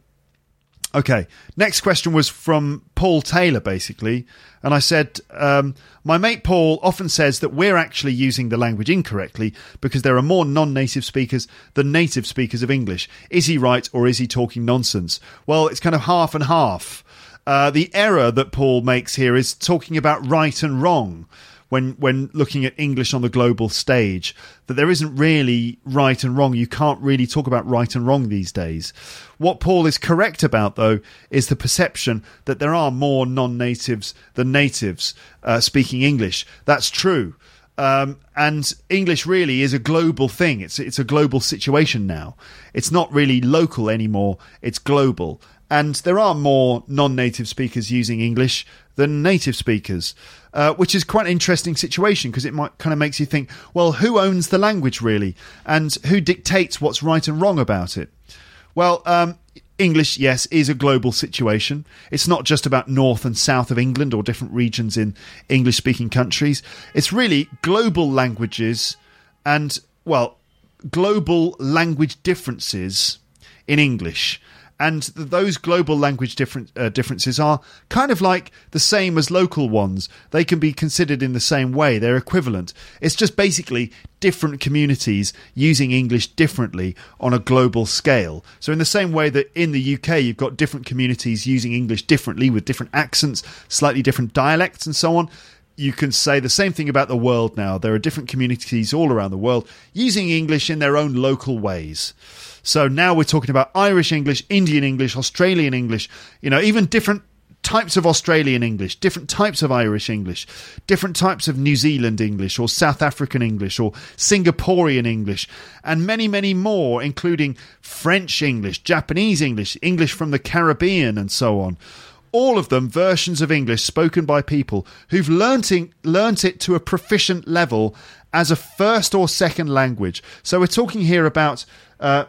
okay, next question was from Paul Taylor, basically. And I said, um, my mate Paul often says that we're actually using the language incorrectly because there are more non-native speakers than native speakers of English. Is he right, or is he talking nonsense? Well, it's kind of half and half. Uh, the error that Paul makes here is talking about right and wrong when when looking at English on the global stage, that there isn't really right and wrong. You can't really talk about right and wrong these days. What Paul is correct about, though, is the perception that there are more non-natives than natives uh, speaking English. That's true. Um, and English really is a global thing. It's it's a global situation now. It's not really local anymore. It's global. And there are more non-native speakers using English than native speakers, uh, which is quite an interesting situation because it might kind of makes you think, well, who owns the language really? And who dictates what's right and wrong about it? Well, um, English, yes, is a global situation. It's not just about north and south of England or different regions in English-speaking countries. It's really global languages and, well, global language differences in English. And th- those global language different, uh, differences are kind of like the same as local ones. They can be considered in the same way. They're equivalent. It's just basically different communities using English differently on a global scale. So in the same way that in the U K you've got different communities using English differently with different accents, slightly different dialects and so on, you can say the same thing about the world now. There are different communities all around the world using English in their own local ways. So now we're talking about Irish English, Indian English, Australian English, you know, even different types of Australian English, different types of Irish English, different types of New Zealand English or South African English or Singaporean English, and many, many more, including French English, Japanese English, English from the Caribbean and so on. All of them versions of English spoken by people who've learnt it, learnt it to a proficient level as a first or second language. So we're talking here about uh,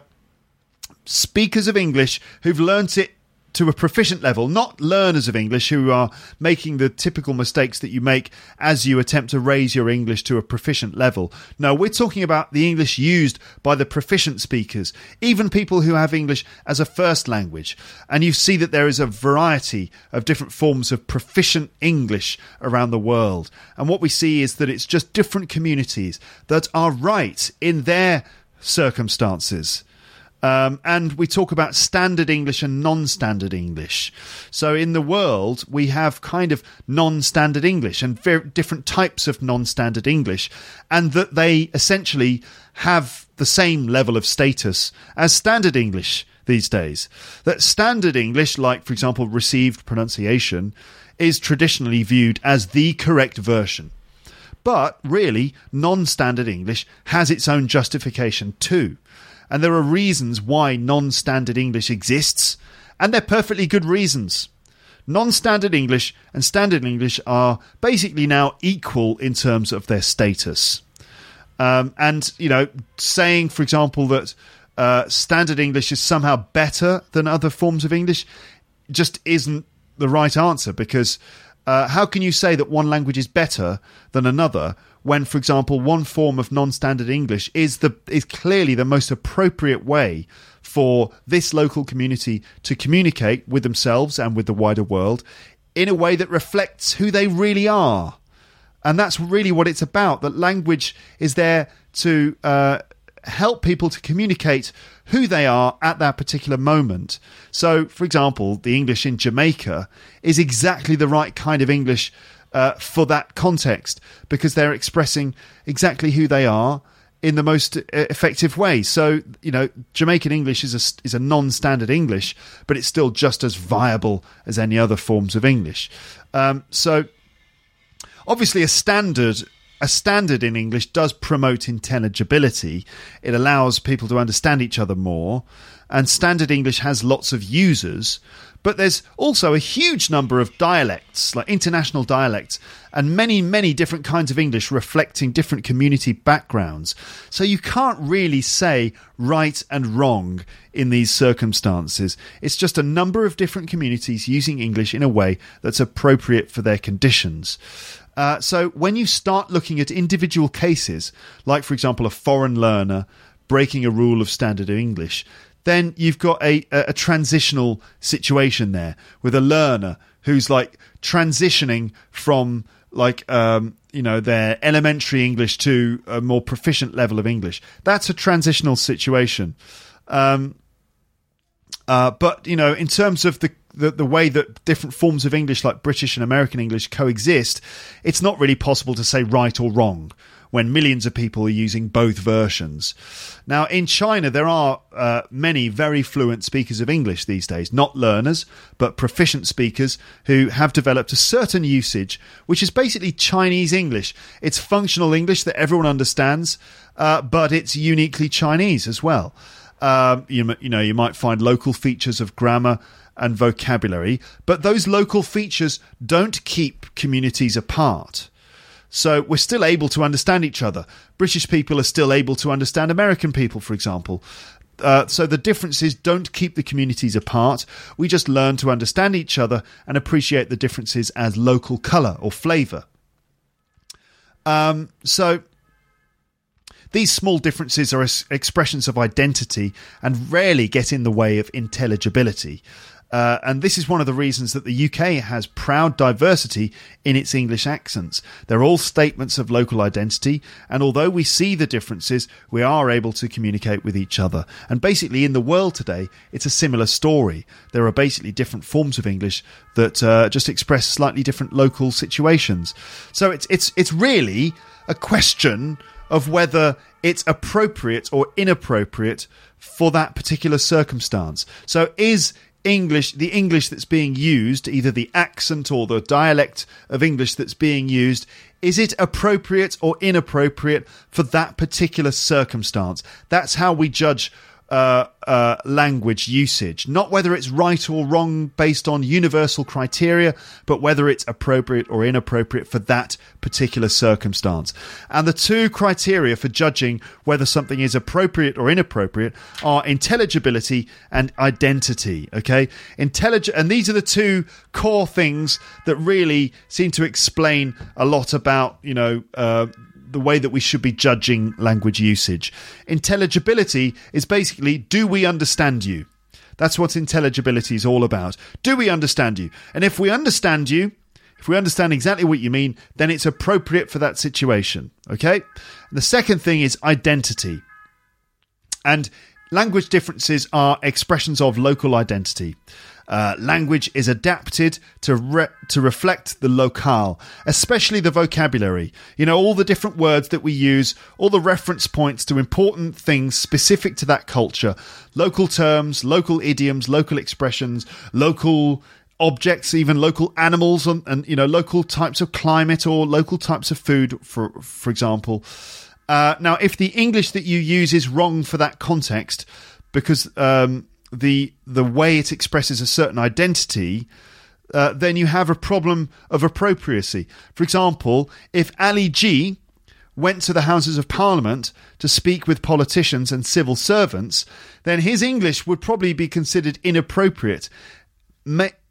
speakers of English who've learnt it to a proficient level, not learners of English who are making the typical mistakes that you make as you attempt to raise your English to a proficient level. No, we're talking about the English used by the proficient speakers, even people who have English as a first language. And you see that there is a variety of different forms of proficient English around the world. And what we see is that it's just different communities that are right in their circumstances. Um, and we talk about standard English and non-standard English. So in the world, we have kind of non-standard English and very different types of non-standard English, and that they essentially have the same level of status as standard English these days. That standard English, like, for example, received pronunciation, is traditionally viewed as the correct version. But really, non-standard English has its own justification too. And there are reasons why non-standard English exists, and they're perfectly good reasons. Non-standard English and standard English are basically now equal in terms of their status. Um, and, you know, saying, for example, that uh, standard English is somehow better than other forms of English just isn't the right answer, because Uh, how can you say that one language is better than another when, for example, one form of non-standard English is the is clearly the most appropriate way for this local community to communicate with themselves and with the wider world in a way that reflects who they really are? And that's really what it's about, that language is there to uh, help people to communicate who they are at that particular moment. So, for example, the English in Jamaica is exactly the right kind of English uh, for that context, because they're expressing exactly who they are in the most effective way. So, you know, Jamaican English is a, is a non-standard English, but it's still just as viable as any other forms of English. Um, so, obviously, a standard a standard in English does promote intelligibility. It allows people to understand each other more, and standard English has lots of users. But there's also a huge number of dialects, like international dialects, and many, many different kinds of English reflecting different community backgrounds. So you can't really say right and wrong in these circumstances. It's just a number of different communities using English in a way that's appropriate for their conditions. Uh, so when you start looking at individual cases, like, for example, a foreign learner breaking a rule of standard English, then you've got a, a transitional situation there with a learner who's like transitioning from like, um, you know, their elementary English to a more proficient level of English. That's a transitional situation. Um, uh, but, you know, in terms of the The, the way that different forms of English like British and American English coexist, it's not really possible to say right or wrong when millions of people are using both versions. Now, in China, there are uh, many very fluent speakers of English these days, not learners, but proficient speakers who have developed a certain usage, which is basically Chinese English. It's functional English that everyone understands, uh, but it's uniquely Chinese as well. Um, you, you know, you might find local features of grammar and vocabulary, but those local features don't keep communities apart. So we're still able to understand each other. British people are still able to understand American people, for example. Uh, so the differences don't keep the communities apart. We just learn to understand each other and appreciate the differences as local colour or flavour. Um, so these small differences are expressions of identity and rarely get in the way of intelligibility. Uh, and this is one of the reasons that the U K has proud diversity in its English accents. They're all statements of local identity, and although we see the differences, we are able to communicate with each other. And basically in the world today, it's a similar story. There are basically different forms of English that uh, just express slightly different local situations. So it's it's it's really a question of whether it's appropriate or inappropriate for that particular circumstance. So is English, the English that's being used, either the accent or the dialect of English that's being used, is it appropriate or inappropriate for that particular circumstance? That's how we judge uh, uh, language usage. Not whether it's right or wrong based on universal criteria, but whether it's appropriate or inappropriate for that particular circumstance. And the two criteria for judging whether something is appropriate or inappropriate are intelligibility and identity. Okay, Intellig- and these are the two core things that really seem to explain a lot about, you know, uh, the way that we should be judging language usage. Intelligibility is basically, do we understand you? That's what intelligibility is all about. Do we understand you? And if we understand you, if we understand exactly what you mean, then it's appropriate for that situation. Okay? The second thing is identity. And language differences are expressions of local identity. Uh, language is adapted to re- to reflect the locale, especially the vocabulary. You know, all the different words that we use, all the reference points to important things specific to that culture, local terms, local idioms, local expressions, local objects, even local animals, and, and you know, local types of climate or local types of food, for for example. Uh, now, if the English that you use is wrong for that context, because um, the the way it expresses a certain identity, uh, then you have a problem of appropriacy. For example, if Ali G went to the Houses of Parliament to speak with politicians and civil servants, then his English would probably be considered inappropriate.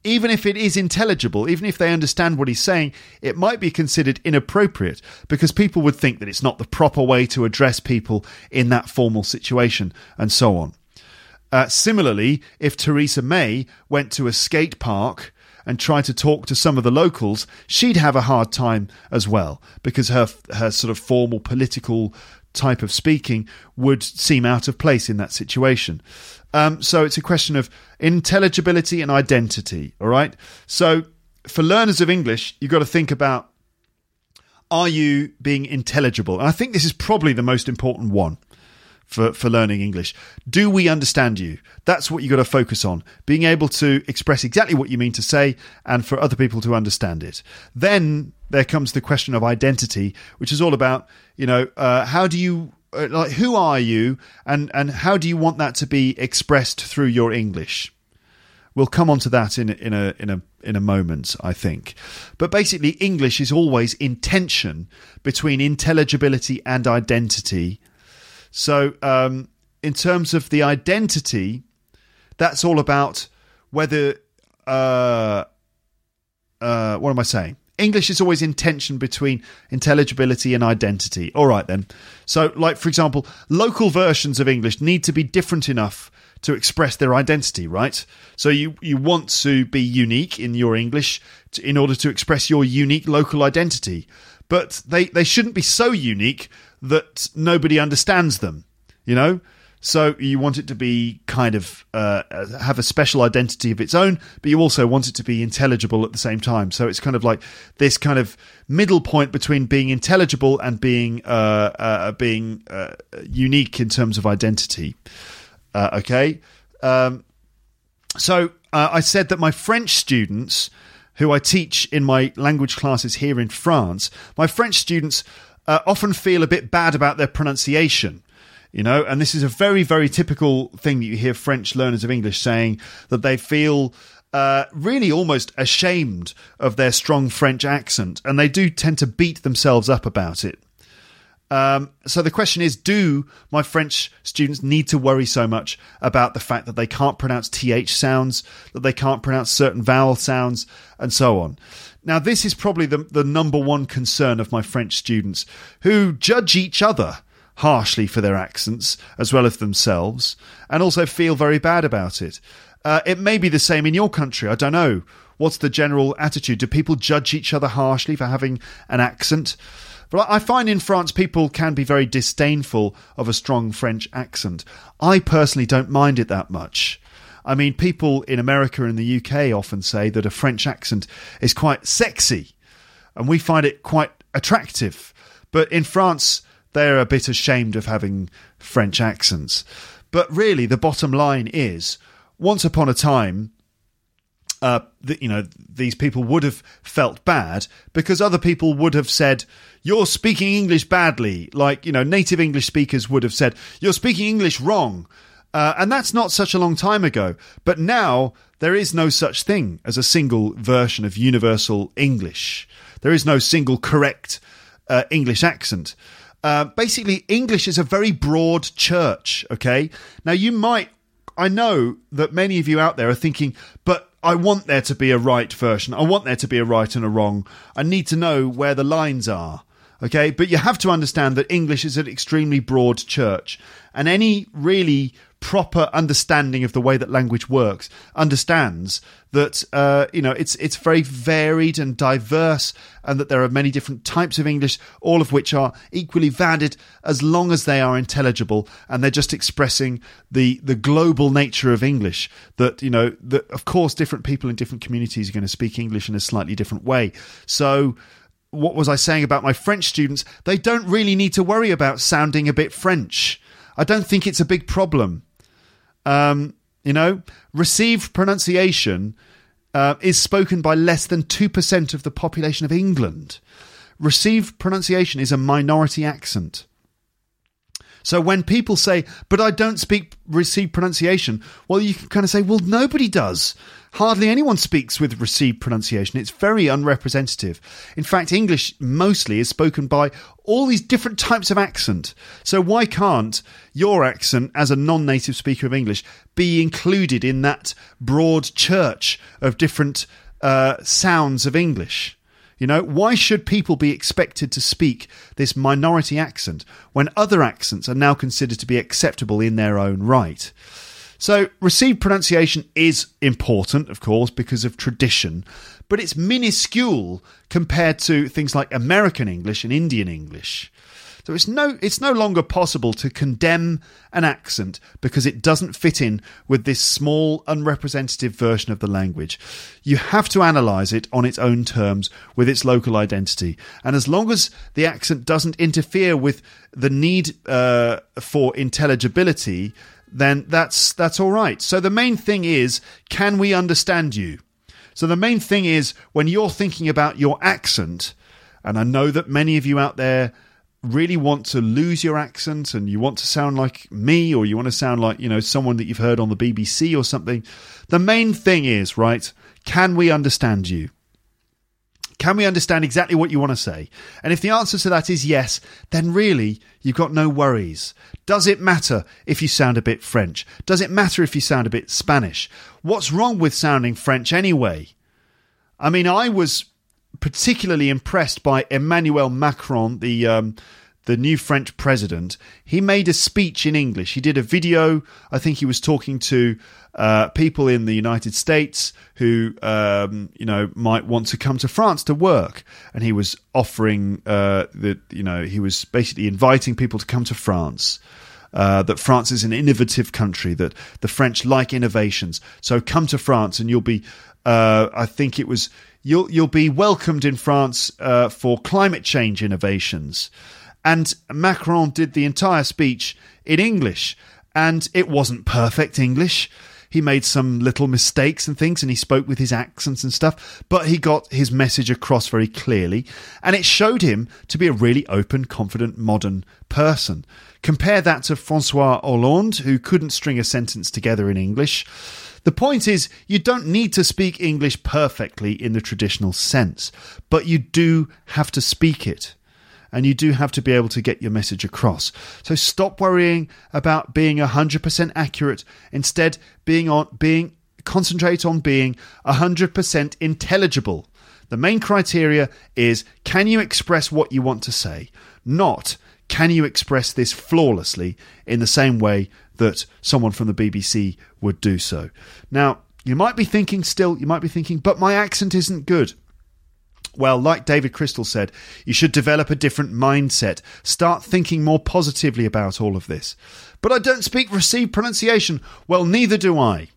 even if it is intelligible, even if they understand what he's saying, it might be considered inappropriate because people would think that it's not the proper way to address people in that formal situation, and so on. Uh, similarly, if Theresa May went to a skate park and tried to talk to some of the locals, she'd have a hard time as well, because her her sort of formal political type of speaking would seem out of place in that situation. Um, so it's a question of intelligibility and identity, all right? So for learners of English, you've got to think about, are you being intelligible? And I think this is probably the most important one for, for learning English. Do we understand you? That's what you've got to focus on, being able to express exactly what you mean to say and for other people to understand it. Then there comes the question of identity, which is all about, you know, uh, how do you, uh, like, who are you, and, and how do you want that to be expressed through your English? We'll come on to that in, in a in a in a moment, I think. But basically, English is always in tension between intelligibility and identity. So, um, in terms of the identity, that's all about whether, uh, uh, what am I saying? English is always in tension between intelligibility and identity. All right, then. So, like, for example, local versions of English need to be different enough to express their identity, right? So you, you want to be unique in your English to, in order to express your unique local identity. But they, they shouldn't be so unique that nobody understands them, you know? So you want it to be kind of uh, have a special identity of its own, but you also want it to be intelligible at the same time. So it's kind of like this kind of middle point between being intelligible and being uh, uh, being uh, unique in terms of identity. Uh, okay, um, so uh, I said that my French students, who I teach in my language classes here in France, my French students uh, often feel a bit bad about their pronunciation. You know, and this is a very, very typical thing that you hear French learners of English saying, that they feel uh, really almost ashamed of their strong French accent, and they do tend to beat themselves up about it. Um, so the question is, do my French students need to worry so much about the fact that they can't pronounce T H sounds, that they can't pronounce certain vowel sounds, and so on? Now, this is probably the, the number one concern of my French students, who judge each other harshly for their accents as well as themselves, and also feel very bad about it. Uh, it may be the same in your country. I don't know. What's the general attitude? Do people judge each other harshly for having an accent? But I find in France people can be very disdainful of a strong French accent. I personally don't mind it that much. I mean, people in America and the U K often say that a French accent is quite sexy, and we find it quite attractive. But in France, they're a bit ashamed of having French accents. But really, the bottom line is, once upon a time, uh, the, you know, these people would have felt bad because other people would have said, you're speaking English badly. Like, you know, native English speakers would have said, you're speaking English wrong. Uh, and that's not such a long time ago. But now there is no such thing as a single version of universal English. There is no single correct uh, English accent. Uh, basically, English is a very broad church, okay? Now, you might... I know that many of you out there are thinking, but I want there to be a right version. I want there to be a right and a wrong. I need to know where the lines are, okay? But you have to understand that English is an extremely broad church, and any really proper understanding of the way that language works understands that uh, you know it's it's very varied and diverse, and that there are many different types of English, all of which are equally valid as long as they are intelligible and they're just expressing the the global nature of English. That you know that of course different people in different communities are going to speak English in a slightly different way. So what was I saying about my French students? They don't really need to worry about sounding a bit French. I don't think it's a big problem. Um, you know, received pronunciation uh, is spoken by less than two percent of the population of England. Received pronunciation is a minority accent. So when people say, but I don't speak received pronunciation, well, you can kind of say, well, nobody does. Hardly anyone speaks with received pronunciation. It's very unrepresentative. In fact, English mostly is spoken by all these different types of accent. So why can't your accent as a non-native speaker of English be included in that broad church of different uh, sounds of English? You know, why should people be expected to speak this minority accent when other accents are now considered to be acceptable in their own right? So received pronunciation is important, of course, because of tradition, but it's minuscule compared to things like American English and Indian English. So it's no it's no longer possible to condemn an accent because it doesn't fit in with this small, unrepresentative version of the language. You have to analyse it on its own terms with its local identity. And as long as the accent doesn't interfere with the need uh, for intelligibility, then that's that's all right. So the main thing is, can we understand you? So the main thing is, when you're thinking about your accent, and I know that many of you out there really want to lose your accent and you want to sound like me, or you want to sound like, you know, someone that you've heard on the B B C or something. The main thing is, right, can we understand you? Can we understand exactly what you want to say? And if the answer to that is yes, then really you've got no worries. Does it matter if you sound a bit French? Does it matter if you sound a bit Spanish? What's wrong with sounding French anyway? I mean, I was particularly impressed by Emmanuel Macron, the um, the new French president. He made a speech in English. He did a video. I think he was talking to uh, people in the United States who, um, you know, might want to come to France to work. And he was offering uh, that, you know, he was basically inviting people to come to France. Uh, that France is an innovative country, that the French like innovations. So come to France and you'll be, uh, I think it was, you'll you'll be welcomed in France uh, for climate change innovations. And Macron did the entire speech in English, and it wasn't perfect English. He made some little mistakes and things, and he spoke with his accents and stuff, but he got his message across very clearly, and it showed him to be a really open, confident, modern person. Compare that to François Hollande, who couldn't string a sentence together in English. The point is, you don't need to speak English perfectly in the traditional sense, but you do have to speak it. And you do have to be able to get your message across. So stop worrying about being one hundred percent accurate. Instead, being on being concentrate on being one hundred percent intelligible. The main criteria is, can you express what you want to say? Not, can you express this flawlessly in the same way that someone from the B B C would do so? Now, you might be thinking still, you might be thinking, but my accent isn't good. Well, like David Crystal said, you should develop a different mindset. Start thinking more positively about all of this. But I don't speak received pronunciation. Well, neither do I.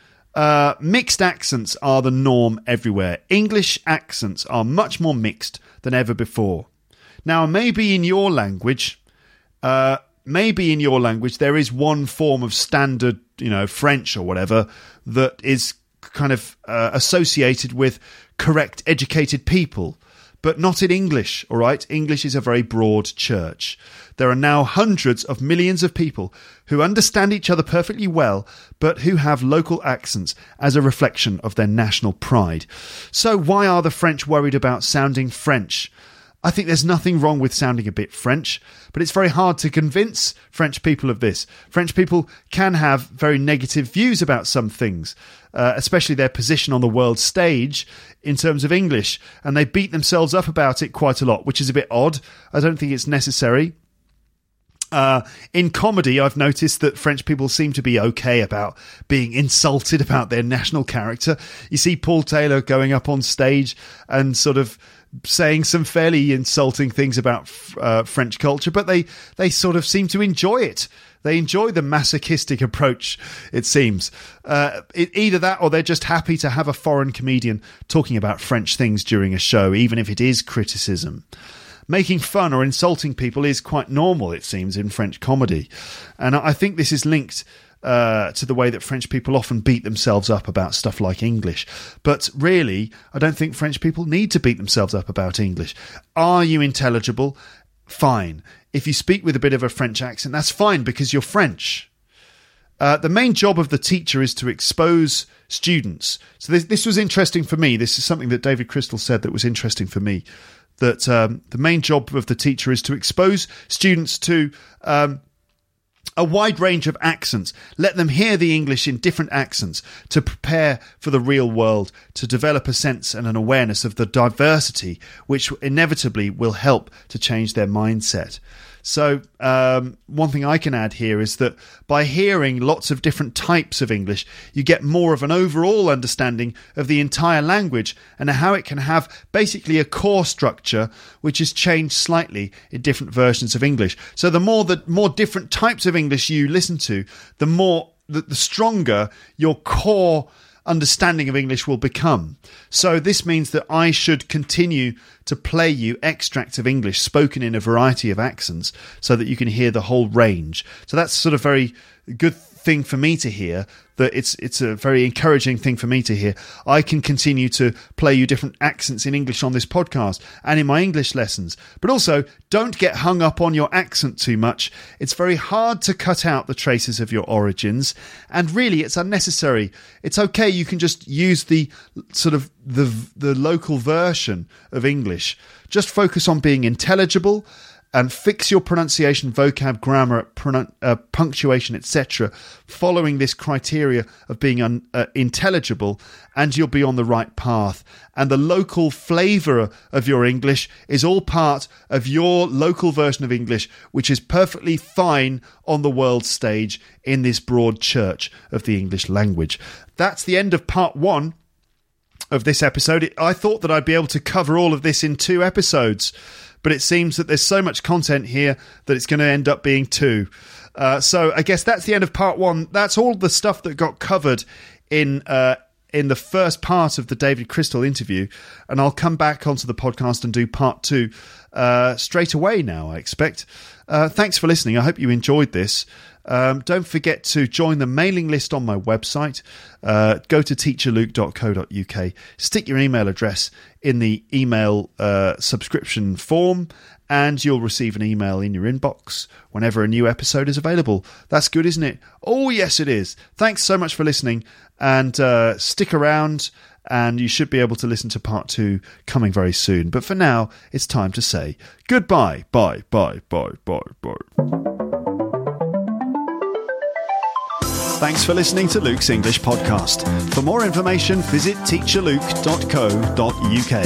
Uh, mixed accents are the norm everywhere. English accents are much more mixed than ever before. Now, maybe in your language, uh, maybe in your language there is one form of standard, you know, French or whatever that is kind of uh, associated with correct, educated people, but not in English, all right? English is a very broad church. There are now hundreds of millions of people who understand each other perfectly well, but who have local accents as a reflection of their national pride. So why are the French worried about sounding French? I think there's nothing wrong with sounding a bit French, but it's very hard to convince French people of this. French people can have very negative views about some things, uh, especially their position on the world stage in terms of English, and they beat themselves up about it quite a lot, which is a bit odd. I don't think it's necessary. Uh, in comedy, I've noticed that French people seem to be okay about being insulted about their national character. You see Paul Taylor going up on stage and sort of saying some fairly insulting things about uh, French culture, but they, they sort of seem to enjoy it. They enjoy the masochistic approach, it seems. Uh, it, either that or they're just happy to have a foreign comedian talking about French things during a show, even if it is criticism. Making fun or insulting people is quite normal, it seems, in French comedy. And I think this is linked Uh, to the way that French people often beat themselves up about stuff like English. But really, I don't think French people need to beat themselves up about English. Are you intelligible? fine. If you speak with a bit of a French accent, that's fine because you're French. Uh, the main job of the teacher is to expose students. So this, this was interesting for me. This is something that David Crystal said that was interesting for me, that um, the main job of the teacher is to expose students to um, a wide range of accents. Let them hear the English in different accents to prepare for the real world, to develop a sense and an awareness of the diversity, which inevitably will help to change their mindset. So um, one thing I can add here is that by hearing lots of different types of English, you get more of an overall understanding of the entire language and how it can have basically a core structure which is changed slightly in different versions of English. So the more the more different types of English you listen to, the more the, the stronger your core understanding of English will become. So this means that I should continue to play you extracts of English spoken in a variety of accents so that you can hear the whole range. So that's sort of very good thing for me to hear, that it's it's a very encouraging thing for me to hear. I can continue to play you different accents in English on this podcast and in my English lessons. But also, don't get hung up on your accent too much. It's very hard to cut out the traces of your origins, and really it's unnecessary. It's okay, you can just use the sort of the the local version of English. Just focus on being intelligible and fix your pronunciation, vocab, grammar, pronun- uh, punctuation, et cetera, following this criteria of being un- uh, intelligible, and you'll be on the right path. And the local flavour of your English is all part of your local version of English, which is perfectly fine on the world stage in this broad church of the English language. That's the end of part one of this episode. I thought that I'd be able to cover all of this in two episodes, but it seems that there's so much content here that it's going to end up being two. Uh, so I guess that's the end of part one. That's all the stuff that got covered in uh, in the first part of the David Crystal interview, and I'll come back onto the podcast and do part two uh, straight away now, I expect. Uh, thanks for listening. I hope you enjoyed this. Um, don't forget to join the mailing list on my website. Uh, go to teacher luke dot co dot uk. Stick your email address in the email uh, subscription form, and you'll receive an email in your inbox whenever a new episode is available. That's good, isn't it? Oh, yes, it is. Thanks so much for listening, and uh, stick around, and you should be able to listen to part two coming very soon. But for now, it's time to say goodbye. Bye, bye, bye, bye, bye. Thanks for listening to Luke's English Podcast. For more information, visit teacher luke dot co dot uk.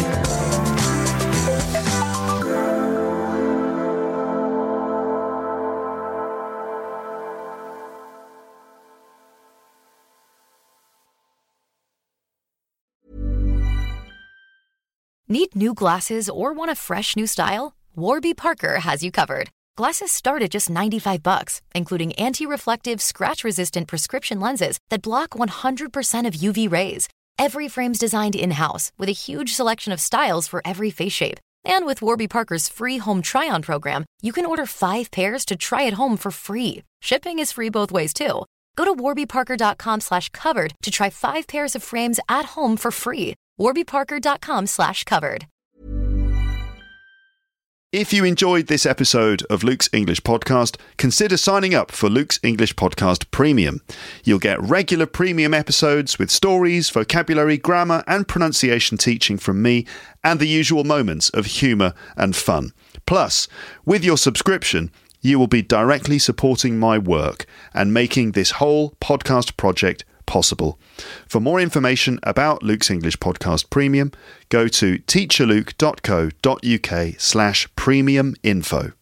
Need new glasses or want a fresh new style? Warby Parker has you covered. Glasses start at just ninety-five bucks, including anti-reflective, scratch-resistant prescription lenses that block one hundred percent of U V rays. Every frame's designed in-house with a huge selection of styles for every face shape. And with Warby Parker's free home try-on program, you can order five pairs to try at home for free. Shipping is free both ways, too. Go to warby parker dot com slash covered to try five pairs of frames at home for free. warby parker dot com slash covered. If you enjoyed this episode of Luke's English Podcast, consider signing up for Luke's English Podcast Premium. You'll get regular premium episodes with stories, vocabulary, grammar and pronunciation teaching from me, and the usual moments of humour and fun. Plus, with your subscription, you will be directly supporting my work and making this whole podcast project possible. For more information about Luke's English Podcast Premium, go to teacher luke dot co dot uk slash premium info.